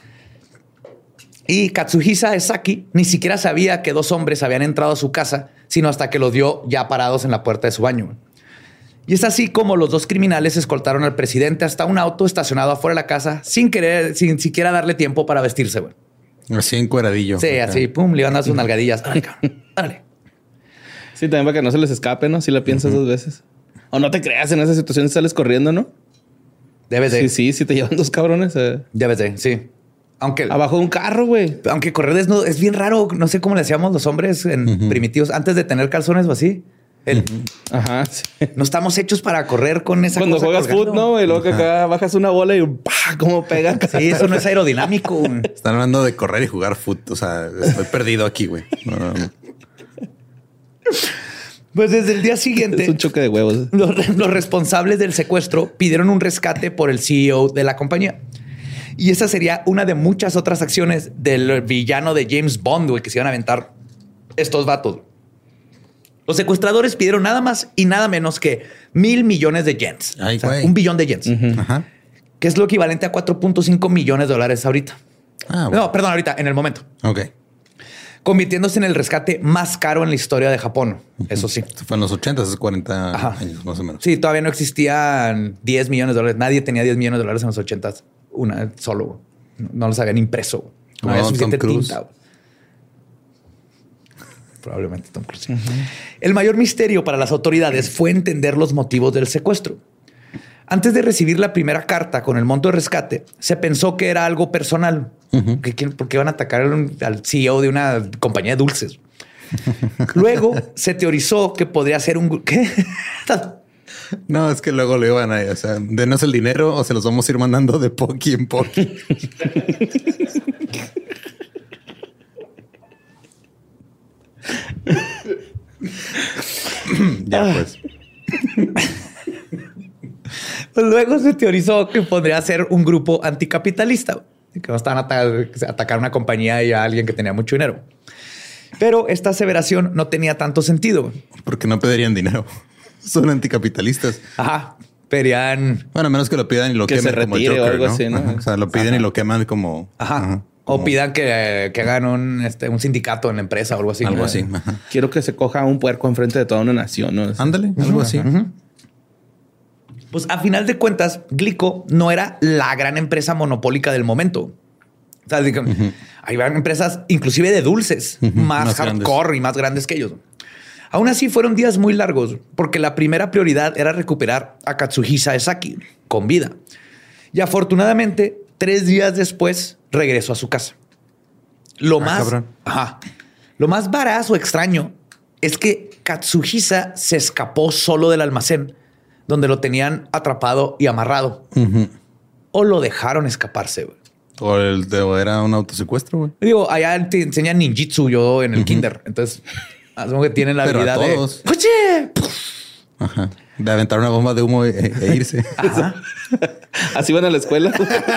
Y Katsuhisa Esaki ni siquiera sabía que 2 hombres habían entrado a su casa, sino hasta que los vio ya parados en la puerta de su baño. Y es así como los 2 criminales escoltaron al presidente hasta un auto estacionado afuera de la casa sin siquiera darle tiempo para vestirse. Güey. Así encueradillo. Sí, así, pum, le iban a dar sus nalgadillas. Dale. Sí, también para que no se les escape, ¿no? Si la piensas 2 veces. O no te creas, en esa situación sales corriendo, ¿no? Debes de. Sí, si te llevan 2 cabrones. Debes de, sí. Aunque abajo de un carro, güey. Aunque correr desnudo es bien raro. No sé cómo le hacíamos los hombres en primitivos antes de tener calzones o así. Ajá. Sí. No estamos hechos para correr con esa Cuando cosa juegas colgando. fútbol, ¿no? Y luego que acá bajas una bola y ¡pah! ¿Cómo pega? Sí, eso no es aerodinámico. Están hablando de correr y jugar fútbol. O sea, estoy perdido aquí, güey. No. Pues desde el día siguiente... Es un choque de huevos. Los responsables del secuestro pidieron un rescate por el CEO de la compañía. Y esa sería una de muchas otras acciones del villano de James Bond, güey, que se iban a aventar estos vatos. Los secuestradores pidieron nada más y nada menos que 1,000 millones de yens. Ay, o sea, güey. 1 billón de yens. Ajá. Que es lo equivalente a 4.5 millones de dólares ahorita. Ah, bueno. No, perdón, ahorita, en el momento. Ok. Convirtiéndose en el rescate más caro en la historia de Japón. Eso sí. Esto fue en los 80, hace 40 Ajá. años más o menos. Sí, todavía no existían 10 millones de dólares. Nadie tenía 10 millones de dólares en los 80. Una solo. No los habían impreso. No había suficiente tinta. Probablemente Tom Cruise. El mayor misterio para las autoridades fue entender los motivos del secuestro. Antes de recibir la primera carta con el monto de rescate, se pensó que era algo personal. ¿Por qué iban a atacar al CEO de una compañía de dulces? Luego se teorizó que podría ser un... ¿Qué? No, es que luego le iban a... O sea, denos el dinero o se los vamos a ir mandando de poqui en poqui. Ya, pues. Luego se teorizó que podría ser un grupo anticapitalista, que no estaban a atacar una compañía y a alguien que tenía mucho dinero. Pero esta aseveración no tenía tanto sentido. Porque no pedirían dinero. Son anticapitalistas. Ajá. Pedían... Bueno, a menos que lo pidan y lo que quemen se como retire Joker, o algo ¿no? así, ¿no? Ajá. O sea, lo piden y lo queman como... Ajá. O pidan que hagan un sindicato en la empresa o algo así. Algo así. Ajá. Quiero que se coja un puerco enfrente de toda una nación, ¿no? Ándale, algo así. Pues a final de cuentas, Glico no era la gran empresa monopólica del momento. O sea, hay empresas inclusive de dulces más hardcore grandes y más grandes que ellos. Aún así fueron días muy largos porque la primera prioridad era recuperar a Katsuhisa Esaki con vida. Y afortunadamente, 3 días después regresó a su casa. Lo más varaz o extraño es que Katsuhisa se escapó solo del almacén donde lo tenían atrapado y amarrado. O lo dejaron escaparse, güey. O era un autosecuestro, güey. Digo, allá te enseñan ninjitsu yo en el kinder. Entonces, asumo que tienen la habilidad de... ¡Oye! Ajá. De aventar una bomba de humo e irse. Ajá. Así van a la escuela.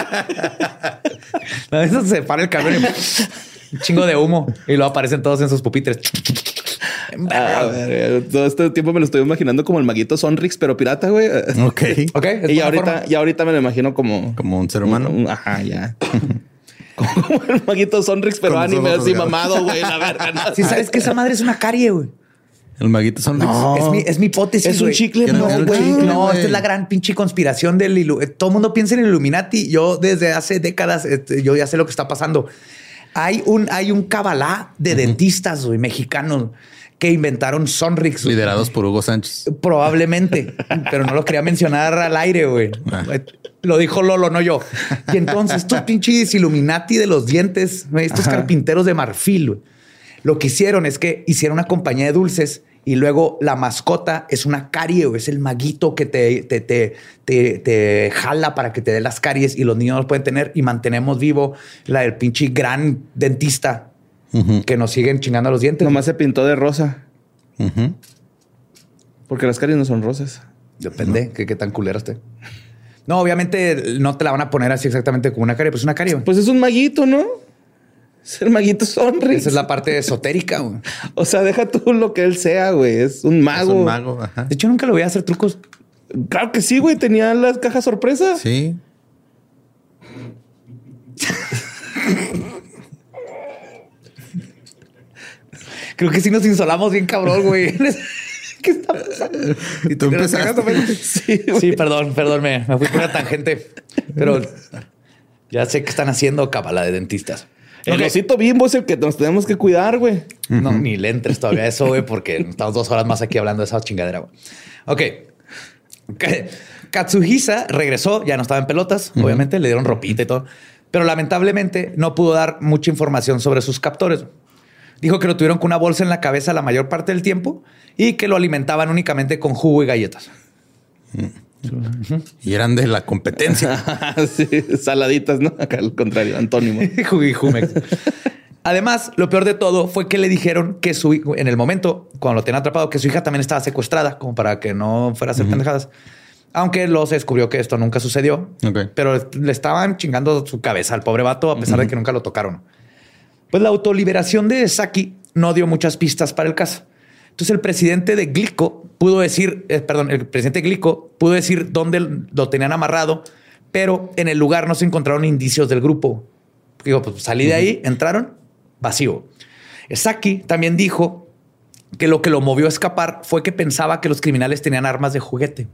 A veces se para el camión y un chingo de humo y luego aparecen todos en sus pupitres. A ver, todo este tiempo me lo estoy imaginando como el maguito Sonrix, pero pirata, güey. Ok. Y ahorita me lo imagino como un ser humano. Ajá, ya. Como el maguito Sonrix, pero anime así mamado, güey. La verga. ¿No? Sí, sabes que esa madre es una carie, güey. El maguito Sonrix. No, es mi hipótesis. Es un chicle. No, güey. No, esta es la gran pinche conspiración del todo el mundo piensa en el Illuminati. Yo desde hace décadas, yo ya sé lo que está pasando. Hay un cabalá de dentistas, güey, mexicanos que inventaron Sonrix. Liderados por Hugo Sánchez. Probablemente, pero no lo quería mencionar al aire, güey. Lo dijo Lolo, no yo. Y entonces estos pinches Illuminati de los dientes, estos carpinteros de marfil, güey, lo que hicieron es que hicieron una compañía de dulces y luego la mascota es una carie, güey. Es el maguito que te jala para que te dé las caries y los niños los pueden tener y mantenemos vivo la del pinche gran dentista que nos siguen chingando los dientes. Nomás se pintó de rosa. Porque las caries no son rosas. Depende qué tan culero esté. No, obviamente no te la van a poner así exactamente como una carie, pues una carie. Pues es un maguito, ¿no? Es el maguito Sonrix. Esa es la parte esotérica, güey. O sea, deja tú lo que él sea, güey. Es un mago. Es un mago, ajá. De hecho, nunca lo voy a hacer trucos. Claro que sí, güey. Tenía las cajas sorpresa. Sí. Creo que sí nos insolamos bien cabrón, güey. ¿Qué está pasando? Y tú empezaste. Sí, perdón, me fui por una tangente. Pero ya sé qué están haciendo, cabala de dentistas. El osito Bimbo es el que nos tenemos que cuidar, güey. No, ni le entres todavía a eso, güey, porque estamos 2 horas más aquí hablando de esa chingadera, güey. Ok. Katsuhisa regresó, ya no estaba en pelotas, obviamente, le dieron ropita y todo. Pero lamentablemente no pudo dar mucha información sobre sus captores. Dijo que lo tuvieron con una bolsa en la cabeza la mayor parte del tiempo y que lo alimentaban únicamente con jugo y galletas. Y eran de la competencia. Sí, saladitas, ¿no? Acá al contrario, antónimo. Jumex. Además, lo peor de todo fue que le dijeron que en el momento, cuando lo tenían atrapado, que su hija también estaba secuestrada, como para que no fuera a hacer pendejadas. Aunque luego se descubrió que esto nunca sucedió. Pero le estaban chingando su cabeza al pobre vato, a pesar de que nunca lo tocaron. Pues la autoliberación de Saki no dio muchas pistas para el caso. Entonces el presidente de Glico pudo decir, dónde lo tenían amarrado, pero en el lugar no se encontraron indicios del grupo. Digo, pues salí de ahí, entraron, vacío. Saki también dijo que lo movió a escapar fue que pensaba que los criminales tenían armas de juguete.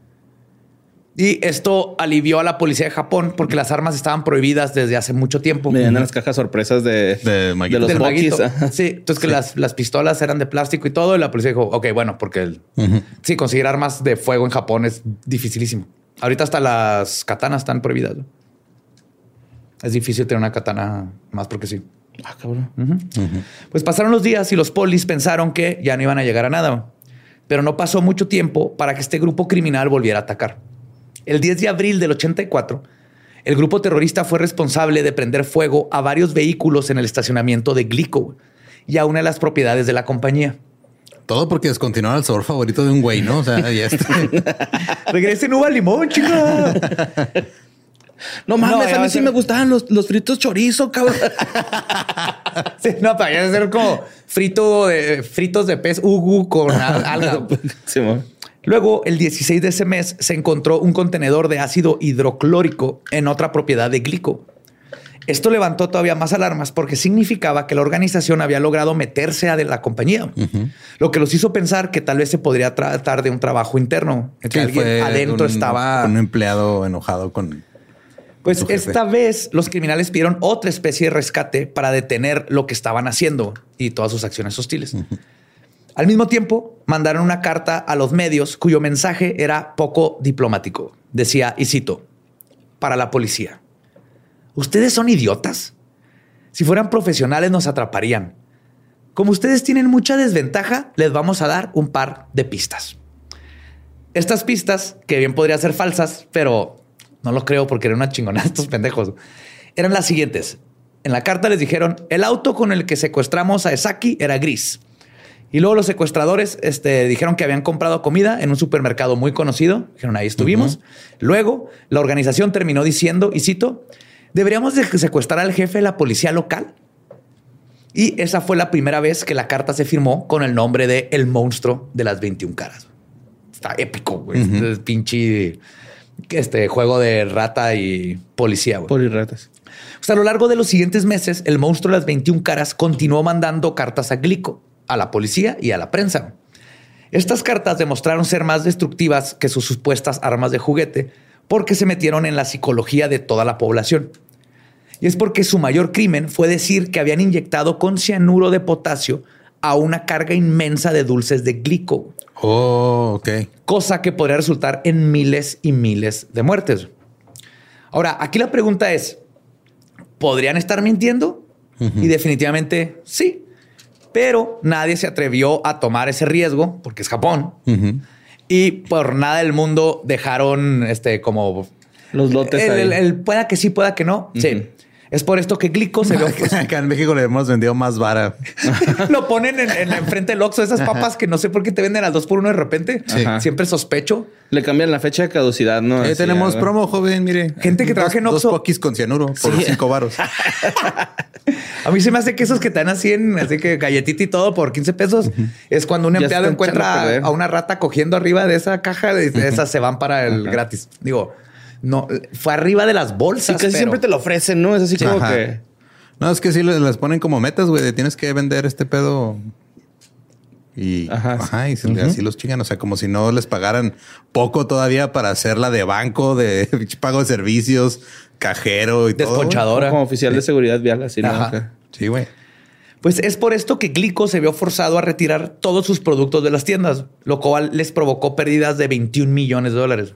Y esto alivió a la policía de Japón porque las armas estaban prohibidas desde hace mucho tiempo. Me las cajas sorpresas de los Bokis. Sí, entonces que las pistolas eran de plástico y todo. Y la policía dijo, ok, bueno, porque sí, conseguir armas de fuego en Japón es dificilísimo. Ahorita hasta las katanas están prohibidas, ¿no? Es difícil tener una katana más porque sí. Ah, cabrón. Pues pasaron los días y los polis pensaron que ya no iban a llegar a nada. Pero no pasó mucho tiempo para que este grupo criminal volviera a atacar. El 10 de abril del 84, el grupo terrorista fue responsable de prender fuego a varios vehículos en el estacionamiento de Glico y a una de las propiedades de la compañía. Todo porque descontinuaron el sabor favorito de un güey, ¿no? O sea, ya está. Regresen uva limón, chica. No mames, a mí sí me gustaban los fritos chorizo, cabrón. Sí, no, para ser como fritos de pez ugu con alga. Sí, Luego, el 16 de ese mes, se encontró un contenedor de ácido hidroclórico en otra propiedad de Glico. Esto levantó todavía más alarmas porque significaba que la organización había logrado meterse a la compañía, lo que los hizo pensar que tal vez se podría tratar de un trabajo interno, que alguien adentro estaba... Un empleado enojado con... Pues esta vez los criminales pidieron otra especie de rescate para detener lo que estaban haciendo y todas sus acciones hostiles. Al mismo tiempo, mandaron una carta a los medios cuyo mensaje era poco diplomático. Decía, y cito, para la policía. ¿Ustedes son idiotas? Si fueran profesionales nos atraparían. Como ustedes tienen mucha desventaja, les vamos a dar un par de pistas. Estas pistas, que bien podrían ser falsas, pero no lo creo porque eran una chingonada estos pendejos, eran las siguientes. En la carta les dijeron, el auto con el que secuestramos a Esaki era gris. Y luego los secuestradores dijeron que habían comprado comida en un supermercado muy conocido. Dijeron, ahí estuvimos. Luego, la organización terminó diciendo, y cito, deberíamos de secuestrar al jefe de la policía local. Y esa fue la primera vez que la carta se firmó con el nombre de El Monstruo de las 21 Caras. Está épico, güey. El pinche juego de rata y policía, güey. Polirratas. O sea, a lo largo de los siguientes meses, el Monstruo de las 21 Caras continuó mandando cartas a Glico, a la policía y a la prensa. Estas cartas demostraron ser más destructivas que sus supuestas armas de juguete porque se metieron en la psicología de toda la población. Y es porque su mayor crimen fue decir que habían inyectado con cianuro de potasio a una carga inmensa de dulces de Glico. Oh, ok. Cosa que podría resultar en miles y miles de muertes. Ahora, aquí la pregunta es, ¿podrían estar mintiendo? Y definitivamente sí. Pero nadie se atrevió a tomar ese riesgo porque es Japón. Y por nada del mundo dejaron como los lotes el pueda que sí, pueda que no. Sí. Es por esto que Glico se vio. Acá en México le hemos vendido más vara. Lo ponen en enfrente del Oxxo. Esas papas que no sé por qué te venden al 2x1 de repente. Sí. Siempre sospecho. Le cambian la fecha de caducidad, ¿no? Tenemos promo, joven. Mire. Gente que trabaja en Oxxo. 2 Pokis con cianuro por 5 varos. A mí se me hace que esos que te dan así que galletita y todo por 15 pesos es cuando un empleado encuentra a una rata cogiendo arriba de esa caja. Esas se van para el gratis. Digo, no, fue arriba de las bolsas. Sí, casi siempre te lo ofrecen, ¿no? Es así como que... No, es que sí les ponen como metas, güey. Tienes que vender este pedo. Y, y así los chingan. O sea, como si no les pagaran poco todavía para hacerla de banco, de pago de servicios, cajero y desponchadora. Como oficial de seguridad vial, así, ¿no? Sí, güey. Pues es por esto que Glico se vio forzado a retirar todos sus productos de las tiendas, lo cual les provocó pérdidas de $21 millones.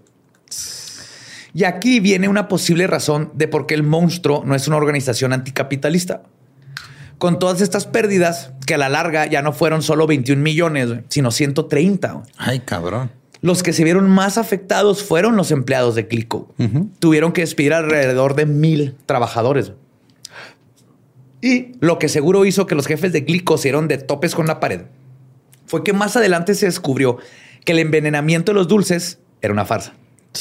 Y aquí viene una posible razón de por qué el Monstruo no es una organización anticapitalista. Con todas estas pérdidas, que a la larga ya no fueron solo 21 millones, sino 130. Ay, cabrón. Los que se vieron más afectados fueron los empleados de Glico. Tuvieron que despedir alrededor de 1,000 trabajadores. Y lo que seguro hizo que los jefes de Glico se dieron de topes con la pared fue que más adelante se descubrió que el envenenamiento de los dulces era una farsa.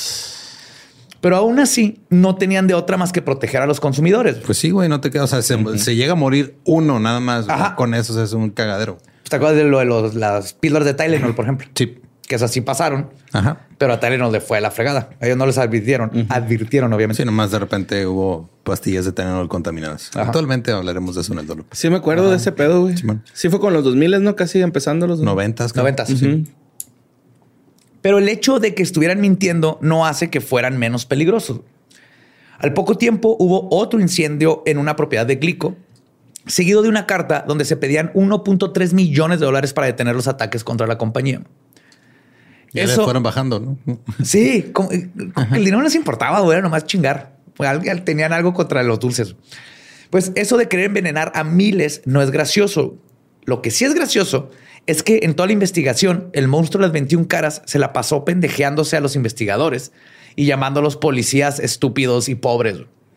Pero aún así no tenían de otra más que proteger a los consumidores. Pues sí, güey, no te quedas. O sea, se llega a morir uno nada más. Con eso. O sea, es un cagadero. ¿Te acuerdas de lo de las píldoras de Tylenol, por ejemplo? Sí. Que esas sí pasaron. Pero a Tylenol le fue a la fregada. Ellos no les advirtieron. Advirtieron, obviamente. Sí, nomás de repente hubo pastillas de Tylenol contaminadas. Actualmente hablaremos de eso en el dolor. Sí, me acuerdo de ese pedo, güey. Sí, fue con los 2000, ¿no? Casi empezando los 90s. 90s, sí. Pero el hecho de que estuvieran mintiendo no hace que fueran menos peligrosos. Al poco tiempo hubo otro incendio en una propiedad de Glico, seguido de una carta donde se pedían $1.3 millones para detener los ataques contra la compañía. Ya les fueron bajando, ¿no? Sí, como el dinero no les importaba, güey, era nomás chingar. Tenían algo contra los dulces. Pues eso de querer envenenar a miles no es gracioso. Lo que sí es gracioso es que en toda la investigación, el Monstruo de las 21 Caras se la pasó pendejeándose a los investigadores y llamando a los policías estúpidos y pobres.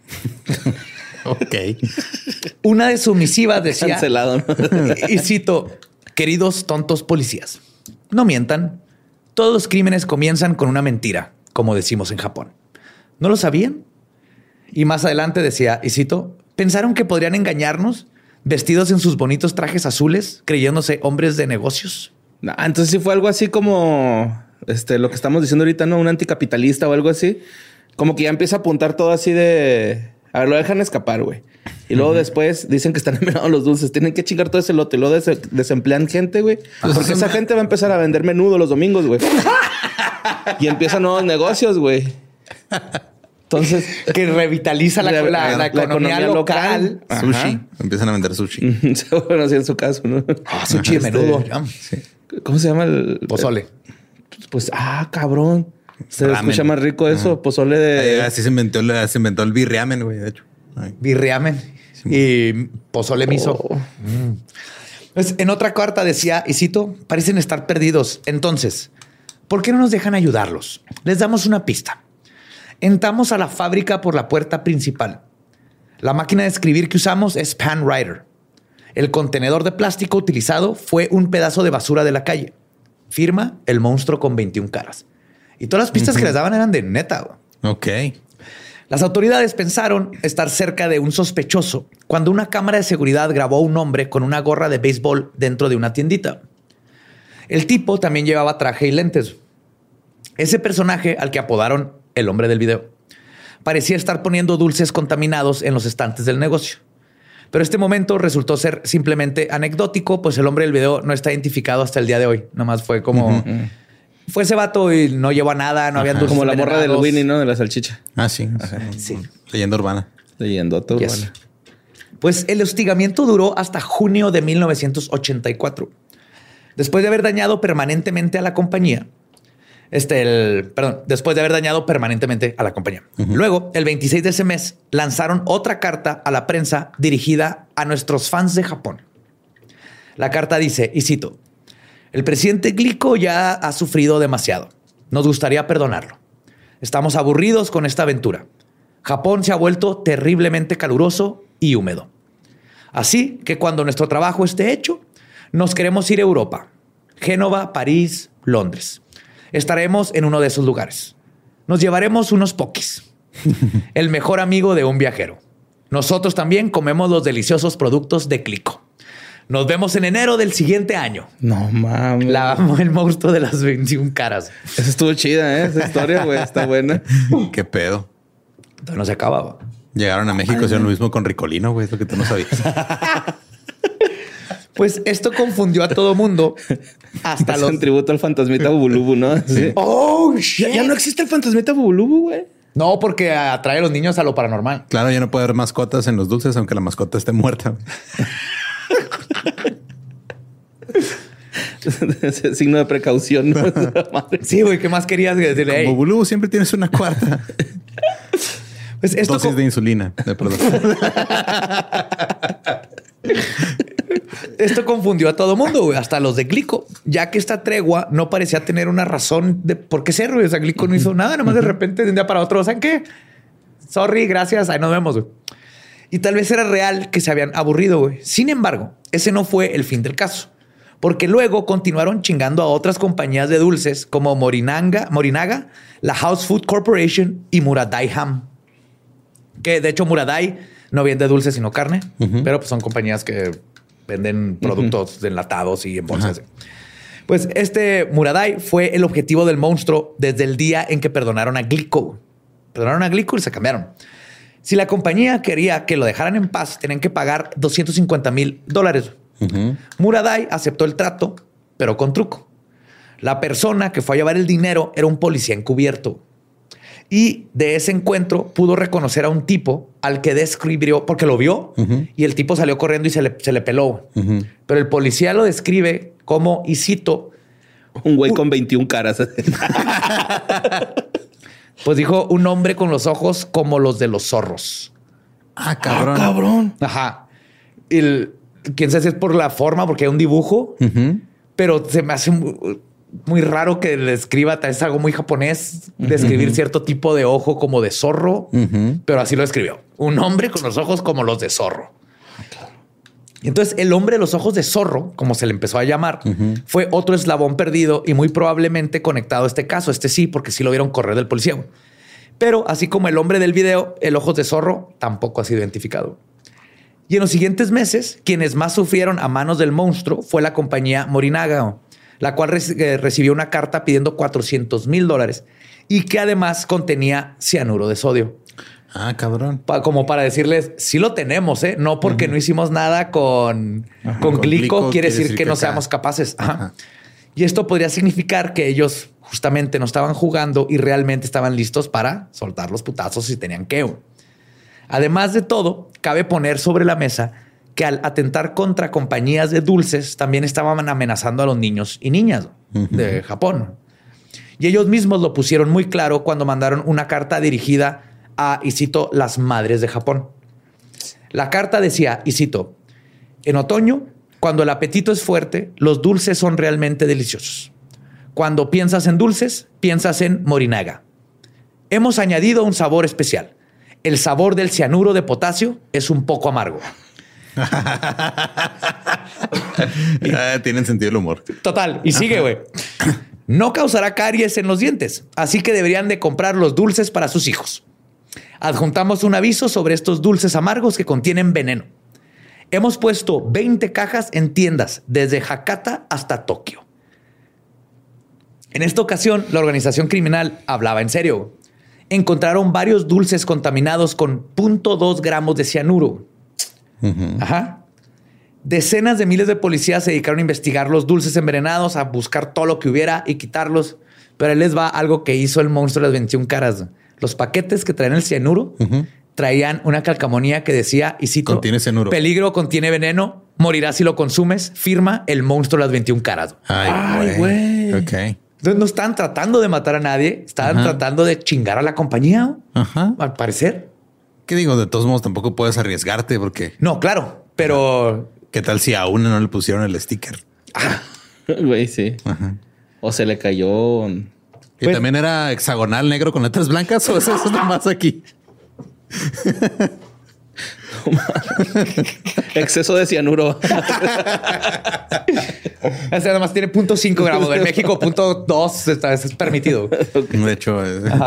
Ok. Una de sus misivas decía... Cancelado, ¿no? Y cito, queridos tontos policías, no mientan. Todos los crímenes comienzan con una mentira, como decimos en Japón. ¿No lo sabían? Y más adelante decía, y cito, pensaron que podrían engañarnos vestidos en sus bonitos trajes azules, creyéndose hombres de negocios. Entonces sí fue algo así como lo que estamos diciendo ahorita, ¿no? Un anticapitalista o algo así. Como que ya empieza a apuntar todo así de... A ver, lo dejan escapar, güey. Y luego después dicen que están envenenados los dulces. Tienen que chingar todo ese lote. Y luego desemplean gente, güey. Porque esa gente va a empezar a vender menudo los domingos, güey. Y empiezan nuevos negocios, güey. Entonces... Que revitaliza la economía local. Sushi. Empiezan a vender sushi. Bueno, así en su caso, ¿no? Sushi de menudo. Sí. ¿Cómo se llama el...? Pozole. Pues, cabrón. Se escucha más rico eso. Pozole de... Así se inventó el birriamen, güey, de hecho. Birriamen. y pozole miso. Pues, en otra carta decía, y cito, parecen estar perdidos. Entonces, ¿por qué no nos dejan ayudarlos? Les damos una pista. Entramos a la fábrica por la puerta principal. La máquina de escribir que usamos es PanWriter. El contenedor de plástico utilizado fue un pedazo de basura de la calle. Firma el monstruo con 21 caras. Y todas las pistas que les daban eran de neta. Ok. Las autoridades pensaron estar cerca de un sospechoso cuando una cámara de seguridad grabó a un hombre con una gorra de béisbol dentro de una tiendita. El tipo también llevaba traje y lentes. Ese personaje al que apodaron el hombre del video parecía estar poniendo dulces contaminados en los estantes del negocio. Pero este momento resultó ser simplemente anecdótico, pues el hombre del video no está identificado hasta el día de hoy. Nomás fue como... Fue ese vato y no llevó a nada, no había dulces. Como la morra del Winnie, ¿no? De la salchicha. Ah, sí. Sí. Leyenda urbana. Leyendota urbana. Yes. Pues el hostigamiento duró hasta junio de 1984. Después de haber dañado permanentemente a la compañía. Después de haber dañado permanentemente a la compañía. Luego, el 26 de ese mes, lanzaron otra carta a la prensa dirigida a nuestros fans de Japón. La carta dice, y cito, el presidente Glico ya ha sufrido demasiado. Nos gustaría perdonarlo. Estamos aburridos con esta aventura. Japón se ha vuelto terriblemente caluroso y húmedo. Así que cuando nuestro trabajo esté hecho, nos queremos ir a Europa. Génova, París, Londres. Estaremos en uno de esos lugares. Nos llevaremos unos pokis. El mejor amigo de un viajero. Nosotros también comemos los deliciosos productos de Glico. Nos vemos en enero del siguiente año. No mames. El monstruo de las 21 caras. Esa estuvo chida, ¿eh? Esa historia, güey. Está buena. Qué pedo. Entonces no se acababa. Llegaron a México, hicieron lo mismo con Ricolino, güey. Es lo que tú no sabías. Pues esto confundió a todo mundo. Hasta los... En tributo al fantasmita Bubulubu, ¿no? Sí. Oh, shit. Ya no existe el fantasmita Bubulubu, güey. No, porque atrae a los niños a lo paranormal. Claro, ya no puede haber mascotas en los dulces, aunque la mascota esté muerta. Signo de precaución, ¿no? Sí, güey, ¿qué más querías decirle? Como Bubulubu siempre tienes una cuarta. Pues esto dosis de insulina. Perdón. Esto confundió a todo mundo, güey, hasta los de Glico, ya que esta tregua no parecía tener una razón de por qué ser, güey. O sea, Glico no hizo nada, nada más de repente de un día para otro. ¿Saben qué? Sorry, gracias, ahí nos vemos, güey. Y tal vez era real que se habían aburrido, güey. Sin embargo, ese no fue el fin del caso, porque luego continuaron chingando a otras compañías de dulces como Morinaga, la House Food Corporation y Muradai Ham. Que de hecho Muradai no vende dulces sino carne, pero pues son compañías que venden productos enlatados y en bolsas. Pues Muradai fue el objetivo del monstruo desde el día en que perdonaron a Glico. Perdonaron a Glico y se cambiaron. Si la compañía quería que lo dejaran en paz, tenían que pagar $250,000. Muradai aceptó el trato, pero con truco. La persona que fue a llevar el dinero era un policía encubierto. Y de ese encuentro pudo reconocer a un tipo al que describió porque lo vio y el tipo salió corriendo y se le peló. Pero el policía lo describe como, y cito, un güey con 21 caras. Pues dijo un hombre con los ojos como los de los zorros. Ah, cabrón. Ah, cabrón. Ajá. Quién sabe si es por la forma, porque hay un dibujo, pero se me hace muy raro que le escriba. Es algo muy japonés describir cierto tipo de ojo como de zorro, pero así lo escribió. Un hombre con los ojos como los de zorro. Y entonces el hombre de los ojos de zorro, como se le empezó a llamar, fue otro eslabón perdido y muy probablemente conectado a este caso. Sí, porque sí lo vieron correr del policía. Pero así como el hombre del video, el ojos de zorro tampoco ha sido identificado. Y en los siguientes meses, quienes más sufrieron a manos del monstruo fue la compañía Morinaga, la cual recibió una carta pidiendo $400,000 y que además contenía cianuro de sodio. Ah, cabrón. Como para decirles, sí lo tenemos, ¿eh? No porque no hicimos nada con Glico, quiere decir que no seamos capaces. Y esto podría significar que ellos justamente no estaban jugando y realmente estaban listos para soltar los putazos si tenían que. Además de todo, cabe poner sobre la mesa que al atentar contra compañías de dulces también estaban amenazando a los niños y niñas de Japón. Y ellos mismos lo pusieron muy claro cuando mandaron una carta dirigida a, y cito, las madres de Japón. La carta decía, y cito, en otoño, cuando el apetito es fuerte, los dulces son realmente deliciosos. Cuando piensas en dulces, piensas en Morinaga. Hemos añadido un sabor especial. El sabor del cianuro de potasio es un poco amargo. Tienen sentido el humor. Total. Y sigue, güey. No causará caries en los dientes, así que deberían de comprar los dulces para sus hijos. Adjuntamos un aviso sobre estos dulces amargos que contienen veneno. Hemos puesto 20 cajas en tiendas desde Hakata hasta Tokio. En esta ocasión, la organización criminal hablaba en serio. Encontraron varios dulces contaminados con 0.2 gramos de cianuro. Ajá. Decenas de miles de policías se dedicaron a investigar los dulces envenenados, a buscar todo lo que hubiera y quitarlos. Pero ahí les va algo que hizo el monstruo de las 21 caras. Los paquetes que traían el cianuro traían una calcamonía que decía, y cito, contiene cianuro. Peligro, contiene veneno, morirás si lo consumes, firma el monstruo de las 21 caras. Ay, güey. Ok. Entonces no estaban tratando de matar a nadie, estaban tratando de chingar a la compañía, al parecer. ¿Qué digo? De todos modos, tampoco puedes arriesgarte porque... No, claro, pero... ¿Qué tal si a una no le pusieron el sticker? Güey, sí. O se le cayó... ¿Y también era hexagonal negro con letras blancas o eso es nomás aquí? Exceso de cianuro. Este además tiene 0.5 gramos. En México 0.2 es permitido. De hecho...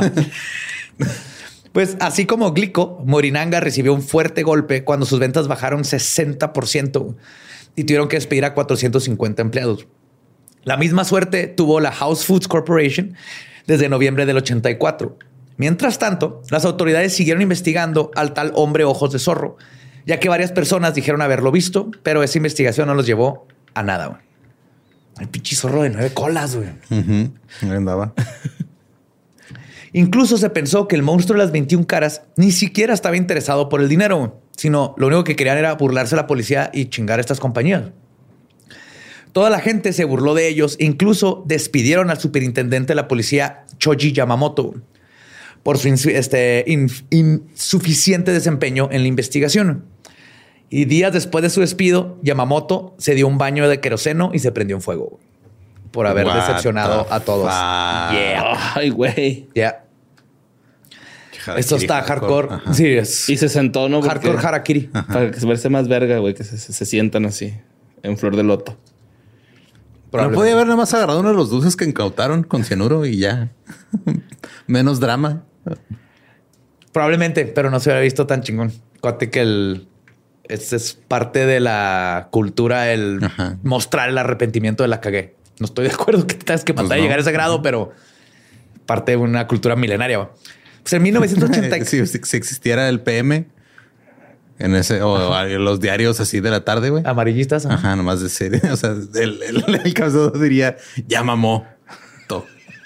Pues así como Glico, Morinaga recibió un fuerte golpe cuando sus ventas bajaron 60% y tuvieron que despedir a 450 empleados. La misma suerte tuvo la House Foods Corporation desde noviembre del 84. Mientras tanto, las autoridades siguieron investigando al tal hombre ojos de zorro, ya que varias personas dijeron haberlo visto, pero esa investigación no los llevó a nada. Güey. El pinche zorro de 9 colas, güey. Ahí andaba. Incluso se pensó que el monstruo de las 21 caras ni siquiera estaba interesado por el dinero, sino lo único que querían era burlarse a la policía y chingar a estas compañías. Toda la gente se burló de ellos e incluso despidieron al superintendente de la policía, Choji Yamamoto, por su insuficiente desempeño en la investigación. Y días después de su despido, Yamamoto se dio un baño de queroseno y se prendió en fuego por haber decepcionado a todos. Yeah. Ay, güey. Yeah. Esto está hardcore. Sí, es. Y se sentó, ¿no? Hardcore harakiri. Para que se verse más verga, güey, que se sientan así en flor de loto. No podía haber nada más agarrado uno de los dulces que incautaron con cianuro y ya. Menos drama. Probablemente, pero no se hubiera visto tan chingón. Cuate que es parte de la cultura, el mostrar el arrepentimiento de la cagué. No estoy de acuerdo que tengas que matar y llegar a ese grado, pero parte de una cultura milenaria. Pues en 1980... si existiera el PM en ese o los diarios así de la tarde, güey. Amarillistas. Ajá, nomás de serie. O sea, el cazador diría, ya mamó. Todo.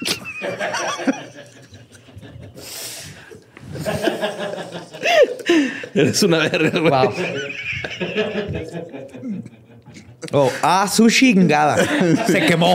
Eres una verga, güey. Wow. Su chingada. Se quemó.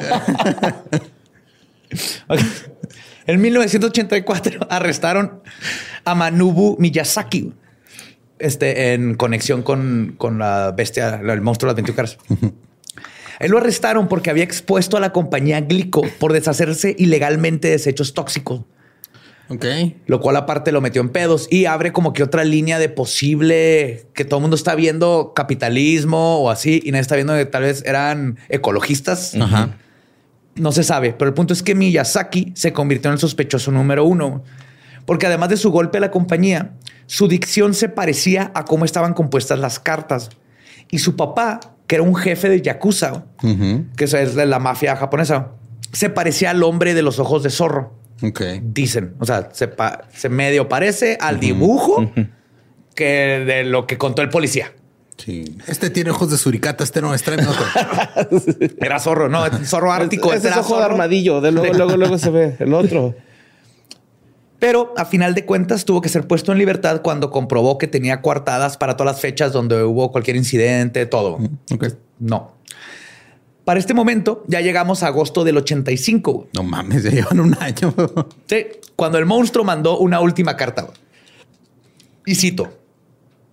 Okay. En 1984 arrestaron a Manobu Miyazaki en conexión con la bestia, el monstruo de las 21 caras. Él lo arrestaron porque había expuesto a la compañía Glico por deshacerse ilegalmente de desechos tóxicos. Ok. Lo cual aparte lo metió en pedos y abre como que otra línea de posible que todo el mundo está viendo capitalismo o así y nadie está viendo que tal vez eran ecologistas. Ajá. No se sabe, pero el punto es que Miyazaki se convirtió en el sospechoso número 1 porque además de su golpe a la compañía, su dicción se parecía a cómo estaban compuestas las cartas y su papá, que era un jefe de Yakuza, que es de la mafia japonesa, se parecía al hombre de los ojos de zorro. Okay. Dicen, o sea, se medio parece al dibujo que de lo que contó el policía. Sí. Este tiene ojos de suricata, este no, tráeme otro. Era zorro, no, zorro ártico. Ese es ojo de armadillo, luego se ve el otro. Pero a final de cuentas tuvo que ser puesto en libertad cuando comprobó que tenía coartadas para todas las fechas donde hubo cualquier incidente, todo. Okay. No. Para este momento ya llegamos a agosto del 85. No mames, ya llevan un año. Sí, cuando el monstruo mandó una última carta. Y cito: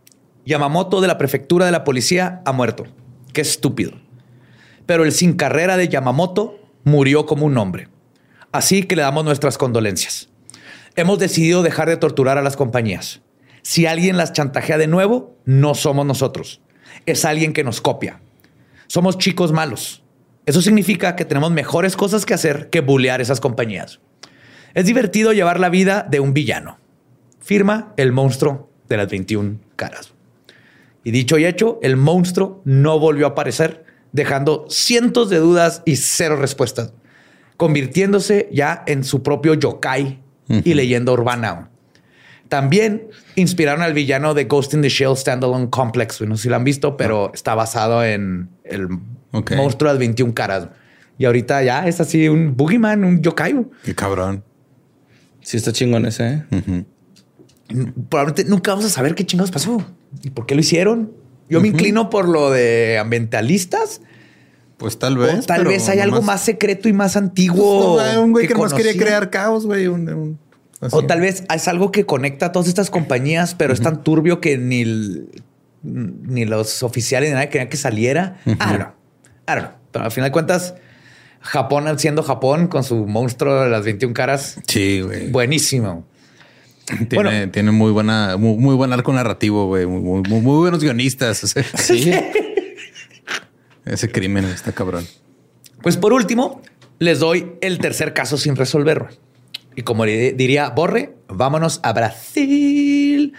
Yamamoto de la prefectura de la policía ha muerto. Qué estúpido. Pero el sin carrera de Yamamoto murió como un hombre. Así que le damos nuestras condolencias. Hemos decidido dejar de torturar a las compañías. Si alguien las chantajea de nuevo, no somos nosotros. Es alguien que nos copia. Somos chicos malos. Eso significa que tenemos mejores cosas que hacer que bullear esas compañías. Es divertido llevar la vida de un villano. Firma el monstruo de las 21 caras. Y dicho y hecho, el monstruo no volvió a aparecer, dejando cientos de dudas y cero respuestas, convirtiéndose ya en su propio yokai y leyenda urbana. También inspiraron al villano de Ghost in the Shell Standalone Complex. No sé si lo han visto, pero está basado en el monstruo de las 21 caras. Y ahorita ya es así un boogeyman, un yokai. Qué cabrón. Sí está chingón ese, Probablemente nunca vamos a saber qué chingados pasó y por qué lo hicieron. Yo me inclino por lo de ambientalistas. Pues tal vez. O tal vez hay algo más secreto y más antiguo. Pues, un güey que nomás quería crear caos, güey. O tal vez es algo que conecta a todas estas compañías, pero es tan turbio que ni los oficiales ni nadie querían que saliera. I don't know. Pero al final de cuentas, Japón siendo Japón con su monstruo de las 21 caras. Sí, güey. Buenísimo. Tiene muy buen arco narrativo, güey. Muy buenos guionistas. Sí. Ese crimen está cabrón. Pues por último, les doy el tercer caso sin resolver. Y como diría Borre, vámonos a Brasil.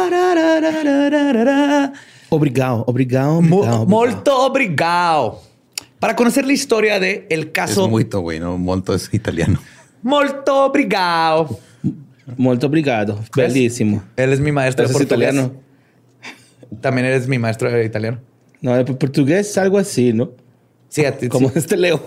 Obrigado. Molto obrigado. Para conocer la historia de el caso. Es muito, güey, no, molto es italiano. Molto obrigado. Molto obrigado. Bellísimo. Él es mi maestro de portugués. Italiano. También eres mi maestro de italiano. No, de portugués algo así, ¿no? Sí, como este Leo.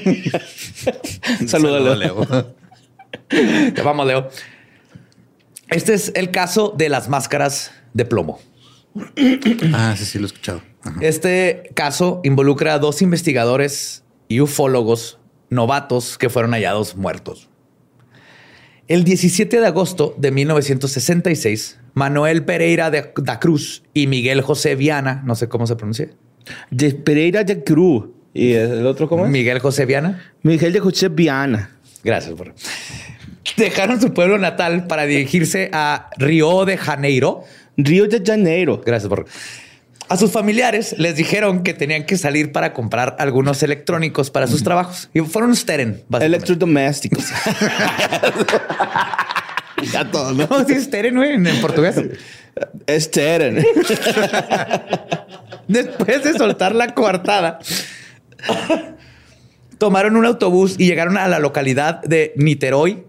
Saludos, Leo. Te vamos, Leo. Este es el caso de las máscaras de plomo. Sí, lo he escuchado. Ajá. Este caso involucra a 2 investigadores y ufólogos novatos que fueron hallados muertos. El 17 de agosto de 1966, Manuel Pereira da Cruz y Miguel José Viana, no sé cómo se pronuncia. De Pereira da Cruz. ¿Y el otro cómo es? Miguel José Viana. Miguel de José Viana. Gracias, por... Dejaron su pueblo natal para dirigirse a Río de Janeiro. Río de Janeiro. Gracias, por... A sus familiares les dijeron que tenían que salir para comprar algunos electrónicos para sus trabajos. Y fueron Steren. Electrodomésticos. Ya todo, ¿no? No, sí, Steren, güey, en portugués. Steren. Después de soltar la coartada, tomaron un autobús y llegaron a la localidad de Niterói.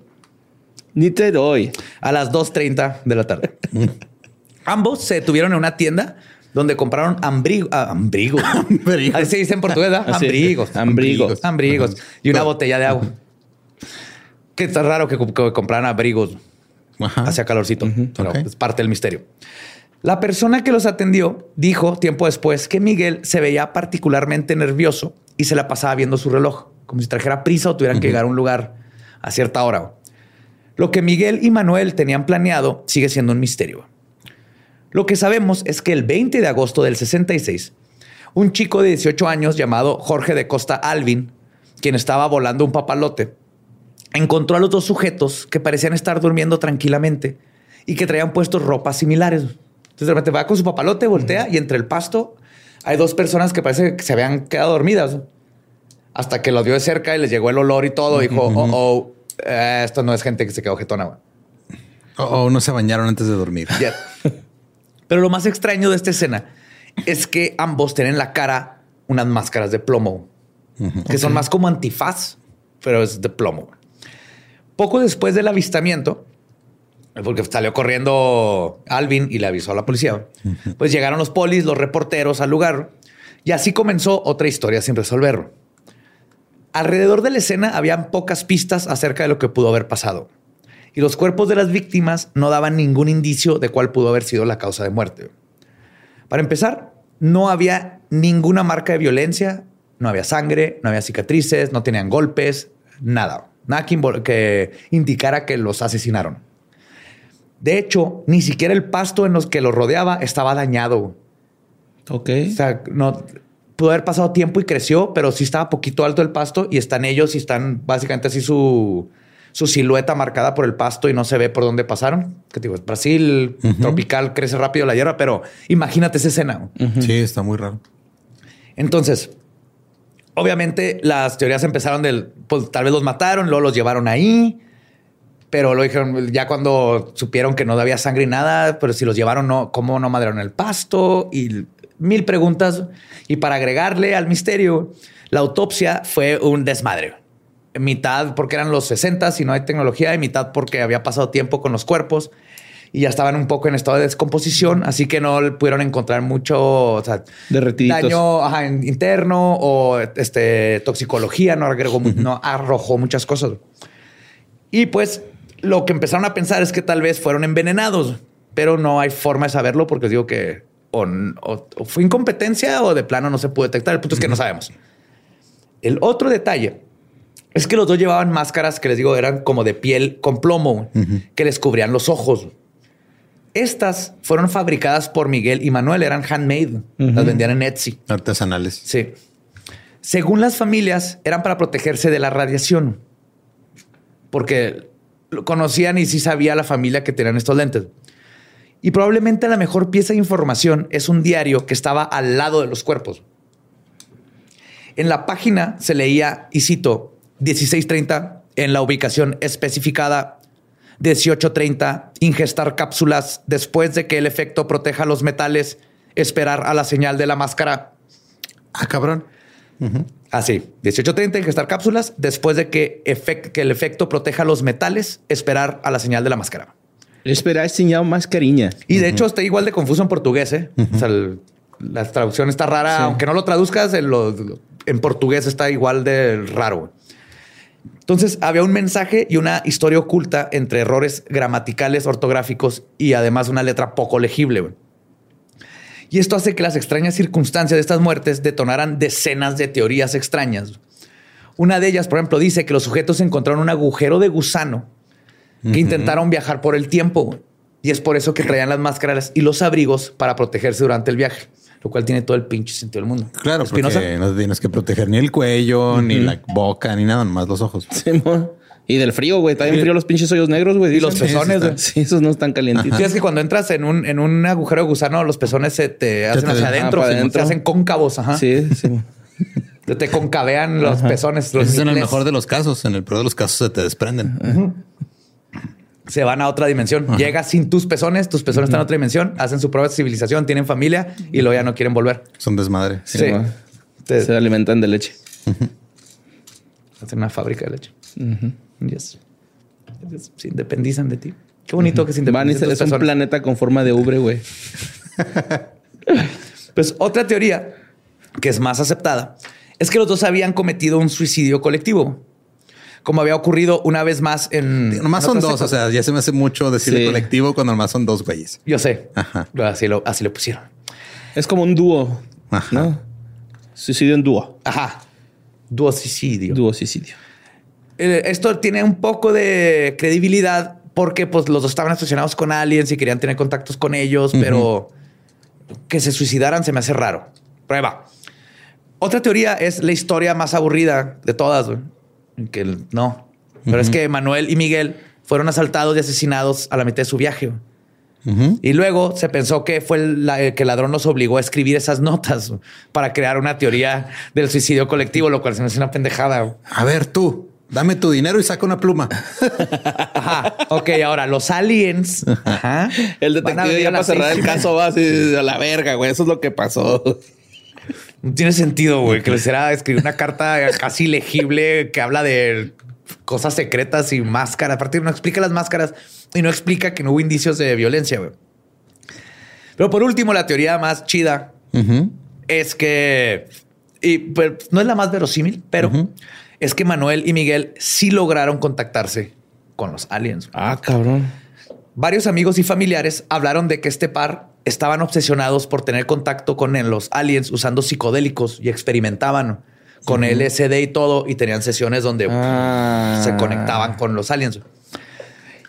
A las 2:30 de la tarde. Ambos se detuvieron en una tienda donde compraron ambrigos. Así se dice en portugués, ¿verdad? Ambrigos. Y una botella de agua. Que está raro que compraran abrigos. Hacía calorcito. Pero es parte del misterio. La persona que los atendió dijo tiempo después que Miguel se veía particularmente nervioso y se la pasaba viendo su reloj, como si trajera prisa o tuvieran que llegar a un lugar a cierta hora. Lo que Miguel y Manuel tenían planeado sigue siendo un misterio. Lo que sabemos es que el 20 de agosto del 66, un chico de 18 años llamado Jorge de Costa Alvin, quien estaba volando un papalote, encontró a los 2 sujetos que parecían estar durmiendo tranquilamente y que traían puestos ropas similares. Entonces de repente va con su papalote, voltea y entre el pasto hay 2 personas que parece que se habían quedado dormidas. Hasta que los vio de cerca y les llegó el olor y todo. Dijo, esto no es gente que se quedó jetona. No se bañaron antes de dormir. Yeah. Pero lo más extraño de esta escena es que ambos tienen en la cara unas máscaras de plomo, que son más como antifaz, pero es de plomo. Poco después del avistamiento, porque salió corriendo Alvin y le avisó a la policía, pues llegaron los polis, los reporteros al lugar y así comenzó otra historia sin resolver. Alrededor de la escena habían pocas pistas acerca de lo que pudo haber pasado. Y los cuerpos de las víctimas no daban ningún indicio de cuál pudo haber sido la causa de muerte. Para empezar, no había ninguna marca de violencia, no había sangre, no había cicatrices, no tenían golpes, nada. Nada que indicara que los asesinaron. De hecho, ni siquiera el pasto en los que los rodeaba estaba dañado. Ok. O sea, no pudo haber pasado tiempo y creció, pero sí estaba poquito alto el pasto y están ellos y están básicamente así su silueta marcada por el pasto y no se ve por dónde pasaron. Que digo, Brasil, tropical, crece rápido la hierba, pero imagínate esa escena. Sí, está muy raro. Entonces, obviamente las teorías empezaron pues tal vez los mataron, luego los llevaron ahí, pero lo dijeron ya cuando supieron que no había sangre y nada, pero si los llevaron, no, ¿cómo no madrearon el pasto? Y 1000 preguntas. Y para agregarle al misterio, la autopsia fue un desmadre. Mitad porque eran los 60 y no hay tecnología, y mitad porque había pasado tiempo con los cuerpos y ya estaban un poco en estado de descomposición, así que no pudieron encontrar mucho, o sea, daño interno o toxicología, no arrojó muchas cosas. Y pues lo que empezaron a pensar es que tal vez fueron envenenados, pero no hay forma de saberlo porque os digo que o fue incompetencia o de plano no se pudo detectar. El punto es que no sabemos. El otro detalle es que los dos llevaban máscaras que les digo eran como de piel con plomo que les cubrían los ojos. Estas fueron fabricadas por Miguel y Manuel, eran handmade. Las vendían en Etsy. Artesanales. Sí. Según las familias, eran para protegerse de la radiación. Porque lo conocían y sí sabía la familia que tenían estos lentes. Y probablemente la mejor pieza de información es un diario que estaba al lado de los cuerpos. En la página se leía, y cito, 16:30 en la ubicación especificada, 18:30 ingestar cápsulas después de que el efecto proteja los metales, esperar a la señal de la máscara. Ah, cabrón. Así, 18:30 ingestar cápsulas después de que el efecto proteja los metales, esperar a la señal de la máscara. Esperar señal mascarilla. Y de hecho está igual de confuso en portugués. O sea, la traducción está rara. Sí. Aunque no lo traduzcas, en portugués está igual de raro. Entonces había un mensaje y una historia oculta entre errores gramaticales, ortográficos y además una letra poco legible. Y esto hace que las extrañas circunstancias de estas muertes detonaran decenas de teorías extrañas. Una de ellas, por ejemplo, dice que los sujetos encontraron un agujero de gusano que intentaron viajar por el tiempo. Y es por eso que traían las máscaras y los abrigos para protegerse durante el viaje, lo cual tiene todo el pinche sentido del mundo. Claro, Espinosa, porque no tienes que proteger ni el cuello, ni la boca, ni nada, nomás los ojos. Sí, y del frío, güey. Está bien frío los pinches hoyos negros, güey. Y los pezones, güey. Sí, esos no están calientitos. Sí, es que cuando entras en un agujero de gusano, los pezones se te hacen hacia adentro. Se hacen cóncavos. Ajá. Sí. Te concavean los pezones. Ese es en el mejor de los casos. En el peor de los casos se te desprenden. Se van a otra dimensión. Llegas sin tus pezones están en otra dimensión, hacen su propia civilización, tienen familia y luego ya no quieren volver. Son desmadre. Sí. Se alimentan de leche. Hacen una fábrica de leche. Yes. Se independizan de ti. Qué bonito que se independizan. Es un planeta con forma de ubre, güey. Pues otra teoría que es más aceptada es que los dos habían cometido un suicidio colectivo, como había ocurrido una vez más en... Nomás son dos. O sea, ya se me hace mucho decir colectivo cuando nomás son dos güeyes. Yo sé. Ajá. Así lo pusieron. Es como un dúo. Ajá. ¿No? Suicidio en dúo. Ajá. Duocicidio. Esto tiene un poco de credibilidad porque pues, los dos estaban asociados con aliens y querían tener contactos con ellos, pero que se suicidaran se me hace raro. Prueba. Otra teoría es la historia más aburrida de todas, güey. Que no. Pero es que Manuel y Miguel fueron asaltados y asesinados a la mitad de su viaje. Y luego se pensó que fue que el ladrón los obligó a escribir esas notas para crear una teoría del suicidio colectivo, lo cual se me hace una pendejada. A ver, tú, dame tu dinero y saca una pluma. Ajá. Ok, ahora los aliens. Ajá. El detective ya para cerrar el caso va así a la verga, güey. Eso es lo que pasó. No tiene sentido, güey, que les era escribir una carta casi legible que habla de cosas secretas y máscaras. Aparte, no explica las máscaras y no explica que no hubo indicios de violencia, güey. Pero por último, la teoría más chida es que, y pues, no es la más verosímil, pero es que Manuel y Miguel sí lograron contactarse con los aliens. Ah, cabrón. Varios amigos y familiares hablaron de que este par estaban obsesionados por tener contacto con los aliens usando psicodélicos y experimentaban con LSD y todo y tenían sesiones donde se conectaban con los aliens.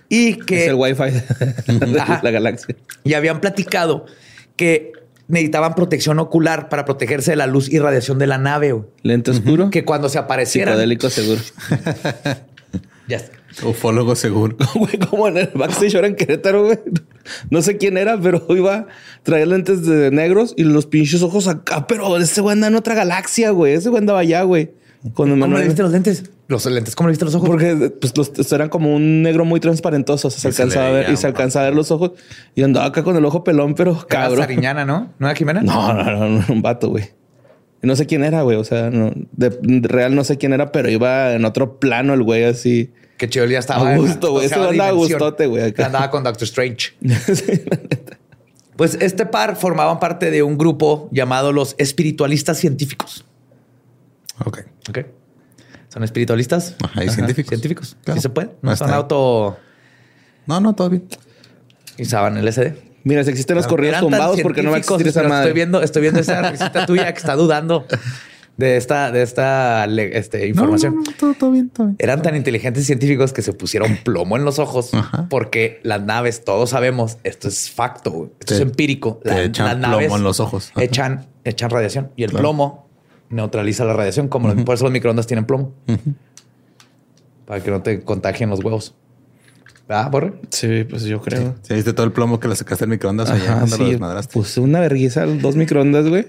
Y que... Es el Wi-Fi de la galaxia. Y habían platicado que necesitaban protección ocular para protegerse de la luz y radiación de la nave. Güey. Lente oscuro. Que cuando se aparecieran... Psicodélico seguro. Ya. Ufólogo seguro. Güey, como en el backstage ahora en Querétaro, güey. No sé quién era, pero iba a traer lentes de negros y los pinches ojos acá. Pero ese güey anda en otra galaxia, güey. Ese güey andaba allá, güey. ¿Cómo le viste los lentes? Los lentes, ¿cómo le viste los ojos? Porque pues eran como un negro muy transparentoso. O sea, se alcanzaba a ver y se alcanzaba a ver los ojos. Y andaba acá con el ojo pelón, pero cabrón. Sariñana, ¿no? ¿No era Jimena? No, un vato, güey. Y no sé quién era, güey. O sea, no, de real no sé quién era, pero iba en otro plano el güey así. Qué chido, ya estaba. A gusto, güey. Ese andaba a gustote, güey. Andaba con Doctor Strange. Sí, pues este par formaban parte de un grupo llamado los espiritualistas científicos. Ok. ¿Son espiritualistas? Ajá, y científicos. Científicos. Claro. Sí se puede. No son auto... No, todo bien. Y usaban LSD. Mira, si existen los corridos Eran tan tumbados, porque no va a existir esa pero madre. Estoy viendo esa risita tuya que está dudando de esta información. No, todo bien. Eran tan inteligentes científicos que se pusieron plomo en los ojos. Ajá. Porque las naves, todos sabemos, esto es facto, güey. Esto es empírico. Echan las naves plomo en los ojos. Echan radiación y el plomo neutraliza la radiación, como por eso los microondas tienen plomo. Para que no te contagien los huevos. ¿Verdad, Borre? Sí, pues yo creo. Sí, viste todo el plomo que le sacaste al microondas allá cuando lo desmadraste. Pues una vergüenza, 2 microondas, güey.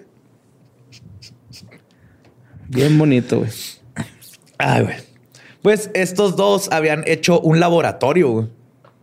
Bien bonito, güey. Ay, güey. Pues estos dos habían hecho un laboratorio, güey,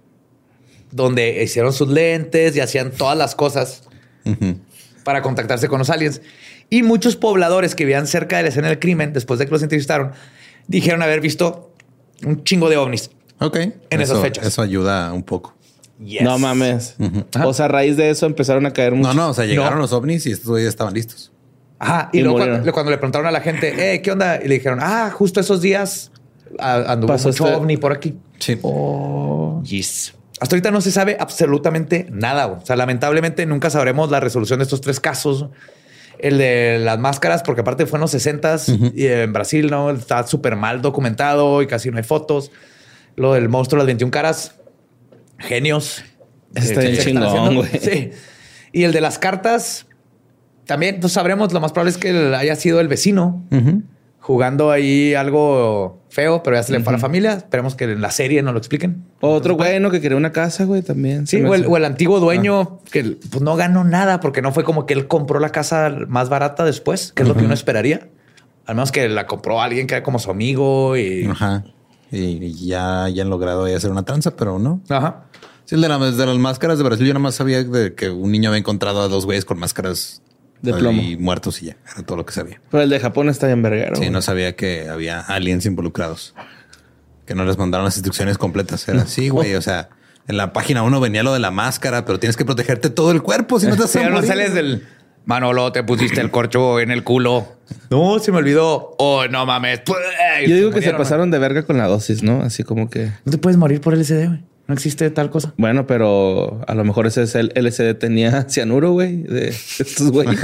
donde hicieron sus lentes y hacían todas las cosas para contactarse con los aliens. Y muchos pobladores que vivían cerca de la escena del crimen, después de que los entrevistaron, dijeron haber visto un chingo de ovnis. Ok. En esas fechas. Eso ayuda un poco. Yes. No mames. O sea, a raíz de eso empezaron a caer muchos. No. O sea, llegaron los ovnis y estos ya estaban listos. Ajá. Y luego cuando le preguntaron a la gente, ¿qué onda? Y le dijeron, justo esos días anduvo mucho ovni por aquí. Sí. Oh. Yes. Hasta ahorita no se sabe absolutamente nada. O sea, lamentablemente nunca sabremos la resolución de estos 3 casos. El de las máscaras, porque aparte fue en los 60s y en Brasil, ¿no? Está súper mal documentado y casi no hay fotos. Lo del monstruo de las 21 caras. Genios. Está bien chingón, güey. Sí. Y el de las cartas, también no sabremos. Lo más probable es que haya sido el vecino jugando ahí algo feo, pero ya se le fue a la familia. Esperemos que en la serie nos lo expliquen. Otro güey que quería una casa, güey, también. Sí, o el antiguo dueño que pues, no ganó nada porque no fue como que él compró la casa más barata después, que es lo que uno esperaría. Al menos que la compró alguien que era como su amigo y... Ajá. Y ya han logrado hacer una tranza, pero no. Ajá. Sí, el de las máscaras de Brasil, yo nada más sabía de que un niño había encontrado a 2 güeyes con máscaras de plomo y muertos y ya. Era todo lo que sabía. Pero el de Japón está bien verguero. Sí, no sabía que había aliens involucrados. Que no les mandaron las instrucciones completas. Era así, güey. O sea, en la página 1 venía lo de la máscara, pero tienes que protegerte todo el cuerpo. Si no te vas a no sales del... Manolo, te pusiste el corcho en el culo. No, se me olvidó. Oh, no mames. Yo digo que se pasaron de verga con la dosis, ¿no? Así como que... No te puedes morir por LSD, güey. No existe tal cosa. Bueno, pero a lo mejor ese es el LSD tenía cianuro, güey, de estos güeyes.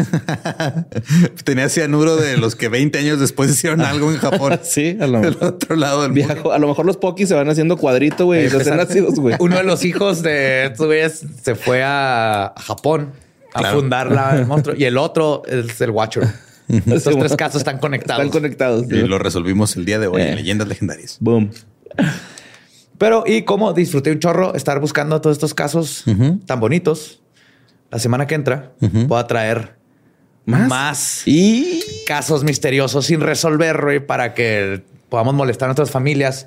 Tenía cianuro de los que 20 años después hicieron algo en Japón. Sí, a lo mejor. Del otro lado del mundo. A lo mejor los pokis se van haciendo cuadrito, güey, y se hacen ácidos, güey. Uno de los hijos de estos güeyes se fue a Japón a fundar el monstruo y el otro es el Watcher. Estos 3 casos están conectados. Están conectados. Y lo resolvimos el día de hoy en Leyendas Legendarias. Boom. Pero, y como disfruté un chorro estar buscando todos estos casos tan bonitos, la semana que entra voy a traer más casos misteriosos sin resolver, güey, para que podamos molestar a nuestras familias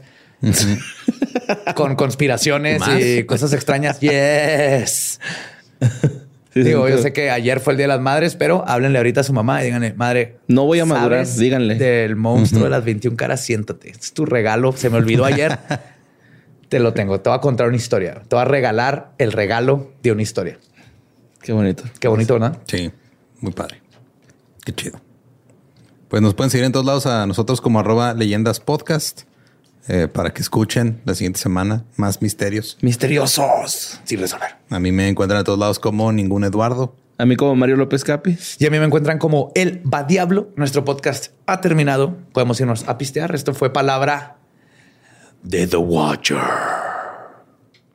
con conspiraciones y cosas extrañas. Yes. Sí, digo, yo sé que ayer fue el Día de las Madres, pero háblenle ahorita a su mamá y díganle, madre, no voy a madurar, díganle. Del monstruo de las 21 caras, siéntate. Es tu regalo. Se me olvidó ayer. Te lo tengo. Te voy a contar una historia. Te voy a regalar el regalo de una historia. Qué bonito. Qué bonito, ¿verdad? Sí, muy padre. Qué chido. Pues nos pueden seguir en todos lados a nosotros como @leyendaspodcast para que escuchen la siguiente semana más misterios. Misteriosos sin resolver. A mí me encuentran a todos lados como Ningún Eduardo. A mí como Mario López Capi. Y a mí me encuentran como El Va Diablo. Nuestro podcast ha terminado. Podemos irnos a pistear. Esto fue palabra de The Watcher.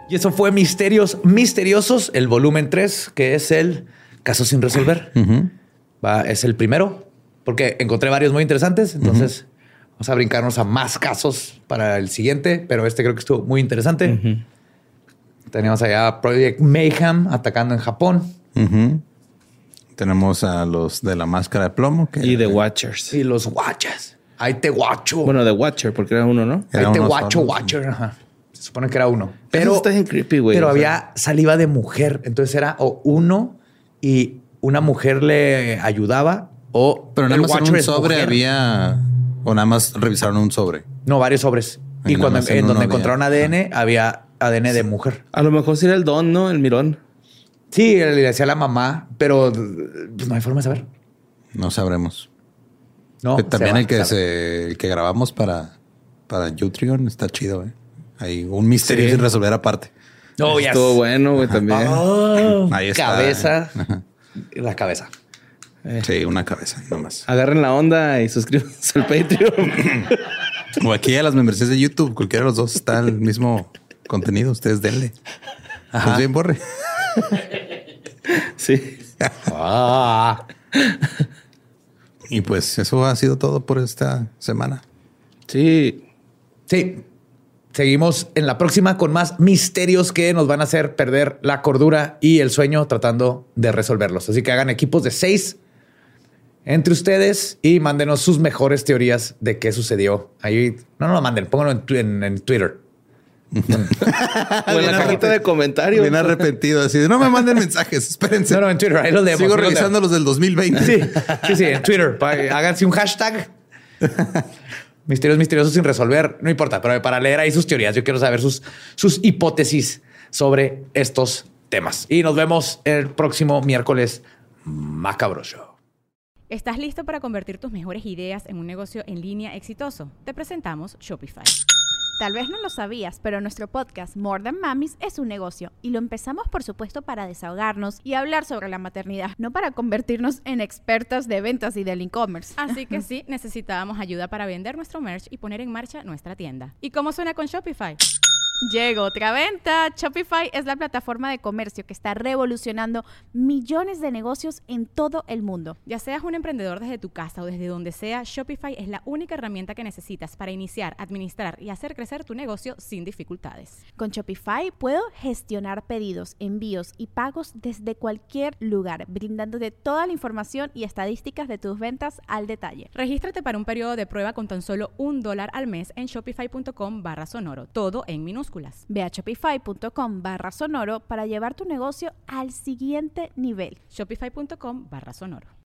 Y eso fue Misterios Misteriosos, el volumen 3, que es el Caso sin resolver. Es el primero, porque encontré varios muy interesantes. Entonces vamos a brincarnos a más casos para el siguiente, pero este creo que estuvo muy interesante. Tenemos allá Project Mayhem atacando en Japón. Tenemos a los de la máscara de plomo. Y The Watchers. Y los Watchers. Ahí te guacho. Bueno, The Watcher, porque era uno, ¿no? Ahí te guacho, Watcher. Ajá. Se supone que era uno. Pero está bien creepy, güey. Pero había saliva de mujer. Entonces era o uno y una mujer le ayudaba o... Pero nada más en un sobre había... O nada más revisaron un sobre. No, varios sobres. Y cuando en donde encontraron ADN, había ADN de mujer. A lo mejor sí era el Don, ¿no? El Mirón. Sí, le decía a la mamá, pero pues no hay forma de saber. No sabremos. No, también el que grabamos para Utreon está chido, ¿eh? Hay un misterio sin resolver aparte. No, ya estuvo bueno, güey, también. Ahí está. Cabeza. La cabeza. Sí, una cabeza, nomás. Agarren la onda y suscríbanse al Patreon. O aquí a las membresías de YouTube. Cualquiera de los dos está el mismo contenido. Ustedes denle. Pues bien, Borre. Sí. Y pues eso ha sido todo por esta semana. Sí. Sí. Seguimos en la próxima con más misterios que nos van a hacer perder la cordura y el sueño tratando de resolverlos. Así que hagan equipos de 6 entre ustedes y mándenos sus mejores teorías de qué sucedió. Ahí no lo manden, pónganlo en Twitter. O en la cajita de comentarios. Bien arrepentido, así de no me manden mensajes, espérense. No, en Twitter, ahí los leemos. Sigo revisando los del 2020. Sí, en Twitter. Háganse un hashtag. Misterios misteriosos sin resolver. No importa, pero para leer ahí sus teorías. Yo quiero saber sus hipótesis sobre estos temas. Y nos vemos el próximo miércoles macabroso. ¿Estás listo para convertir tus mejores ideas en un negocio en línea exitoso? Te presentamos Shopify. Tal vez no lo sabías, pero nuestro podcast More Than Mamis es un negocio y lo empezamos por supuesto para desahogarnos y hablar sobre la maternidad, no para convertirnos en expertas de ventas y del e-commerce. Así que sí, necesitábamos ayuda para vender nuestro merch y poner en marcha nuestra tienda. ¿Y cómo suena con Shopify? Llegó otra venta. Shopify es la plataforma de comercio que está revolucionando millones de negocios en todo el mundo. Ya seas un emprendedor desde tu casa o desde donde sea, Shopify es la única herramienta que necesitas para iniciar, administrar y hacer crecer tu negocio sin dificultades. Con Shopify puedo gestionar pedidos, envíos y pagos desde cualquier lugar, brindándote toda la información y estadísticas de tus ventas al detalle. Regístrate para un periodo de prueba con tan solo $1 al mes en shopify.com/sonoro, todo en minúsculas. Ve a shopify.com/sonoro para llevar tu negocio al siguiente nivel. Shopify.com/sonoro.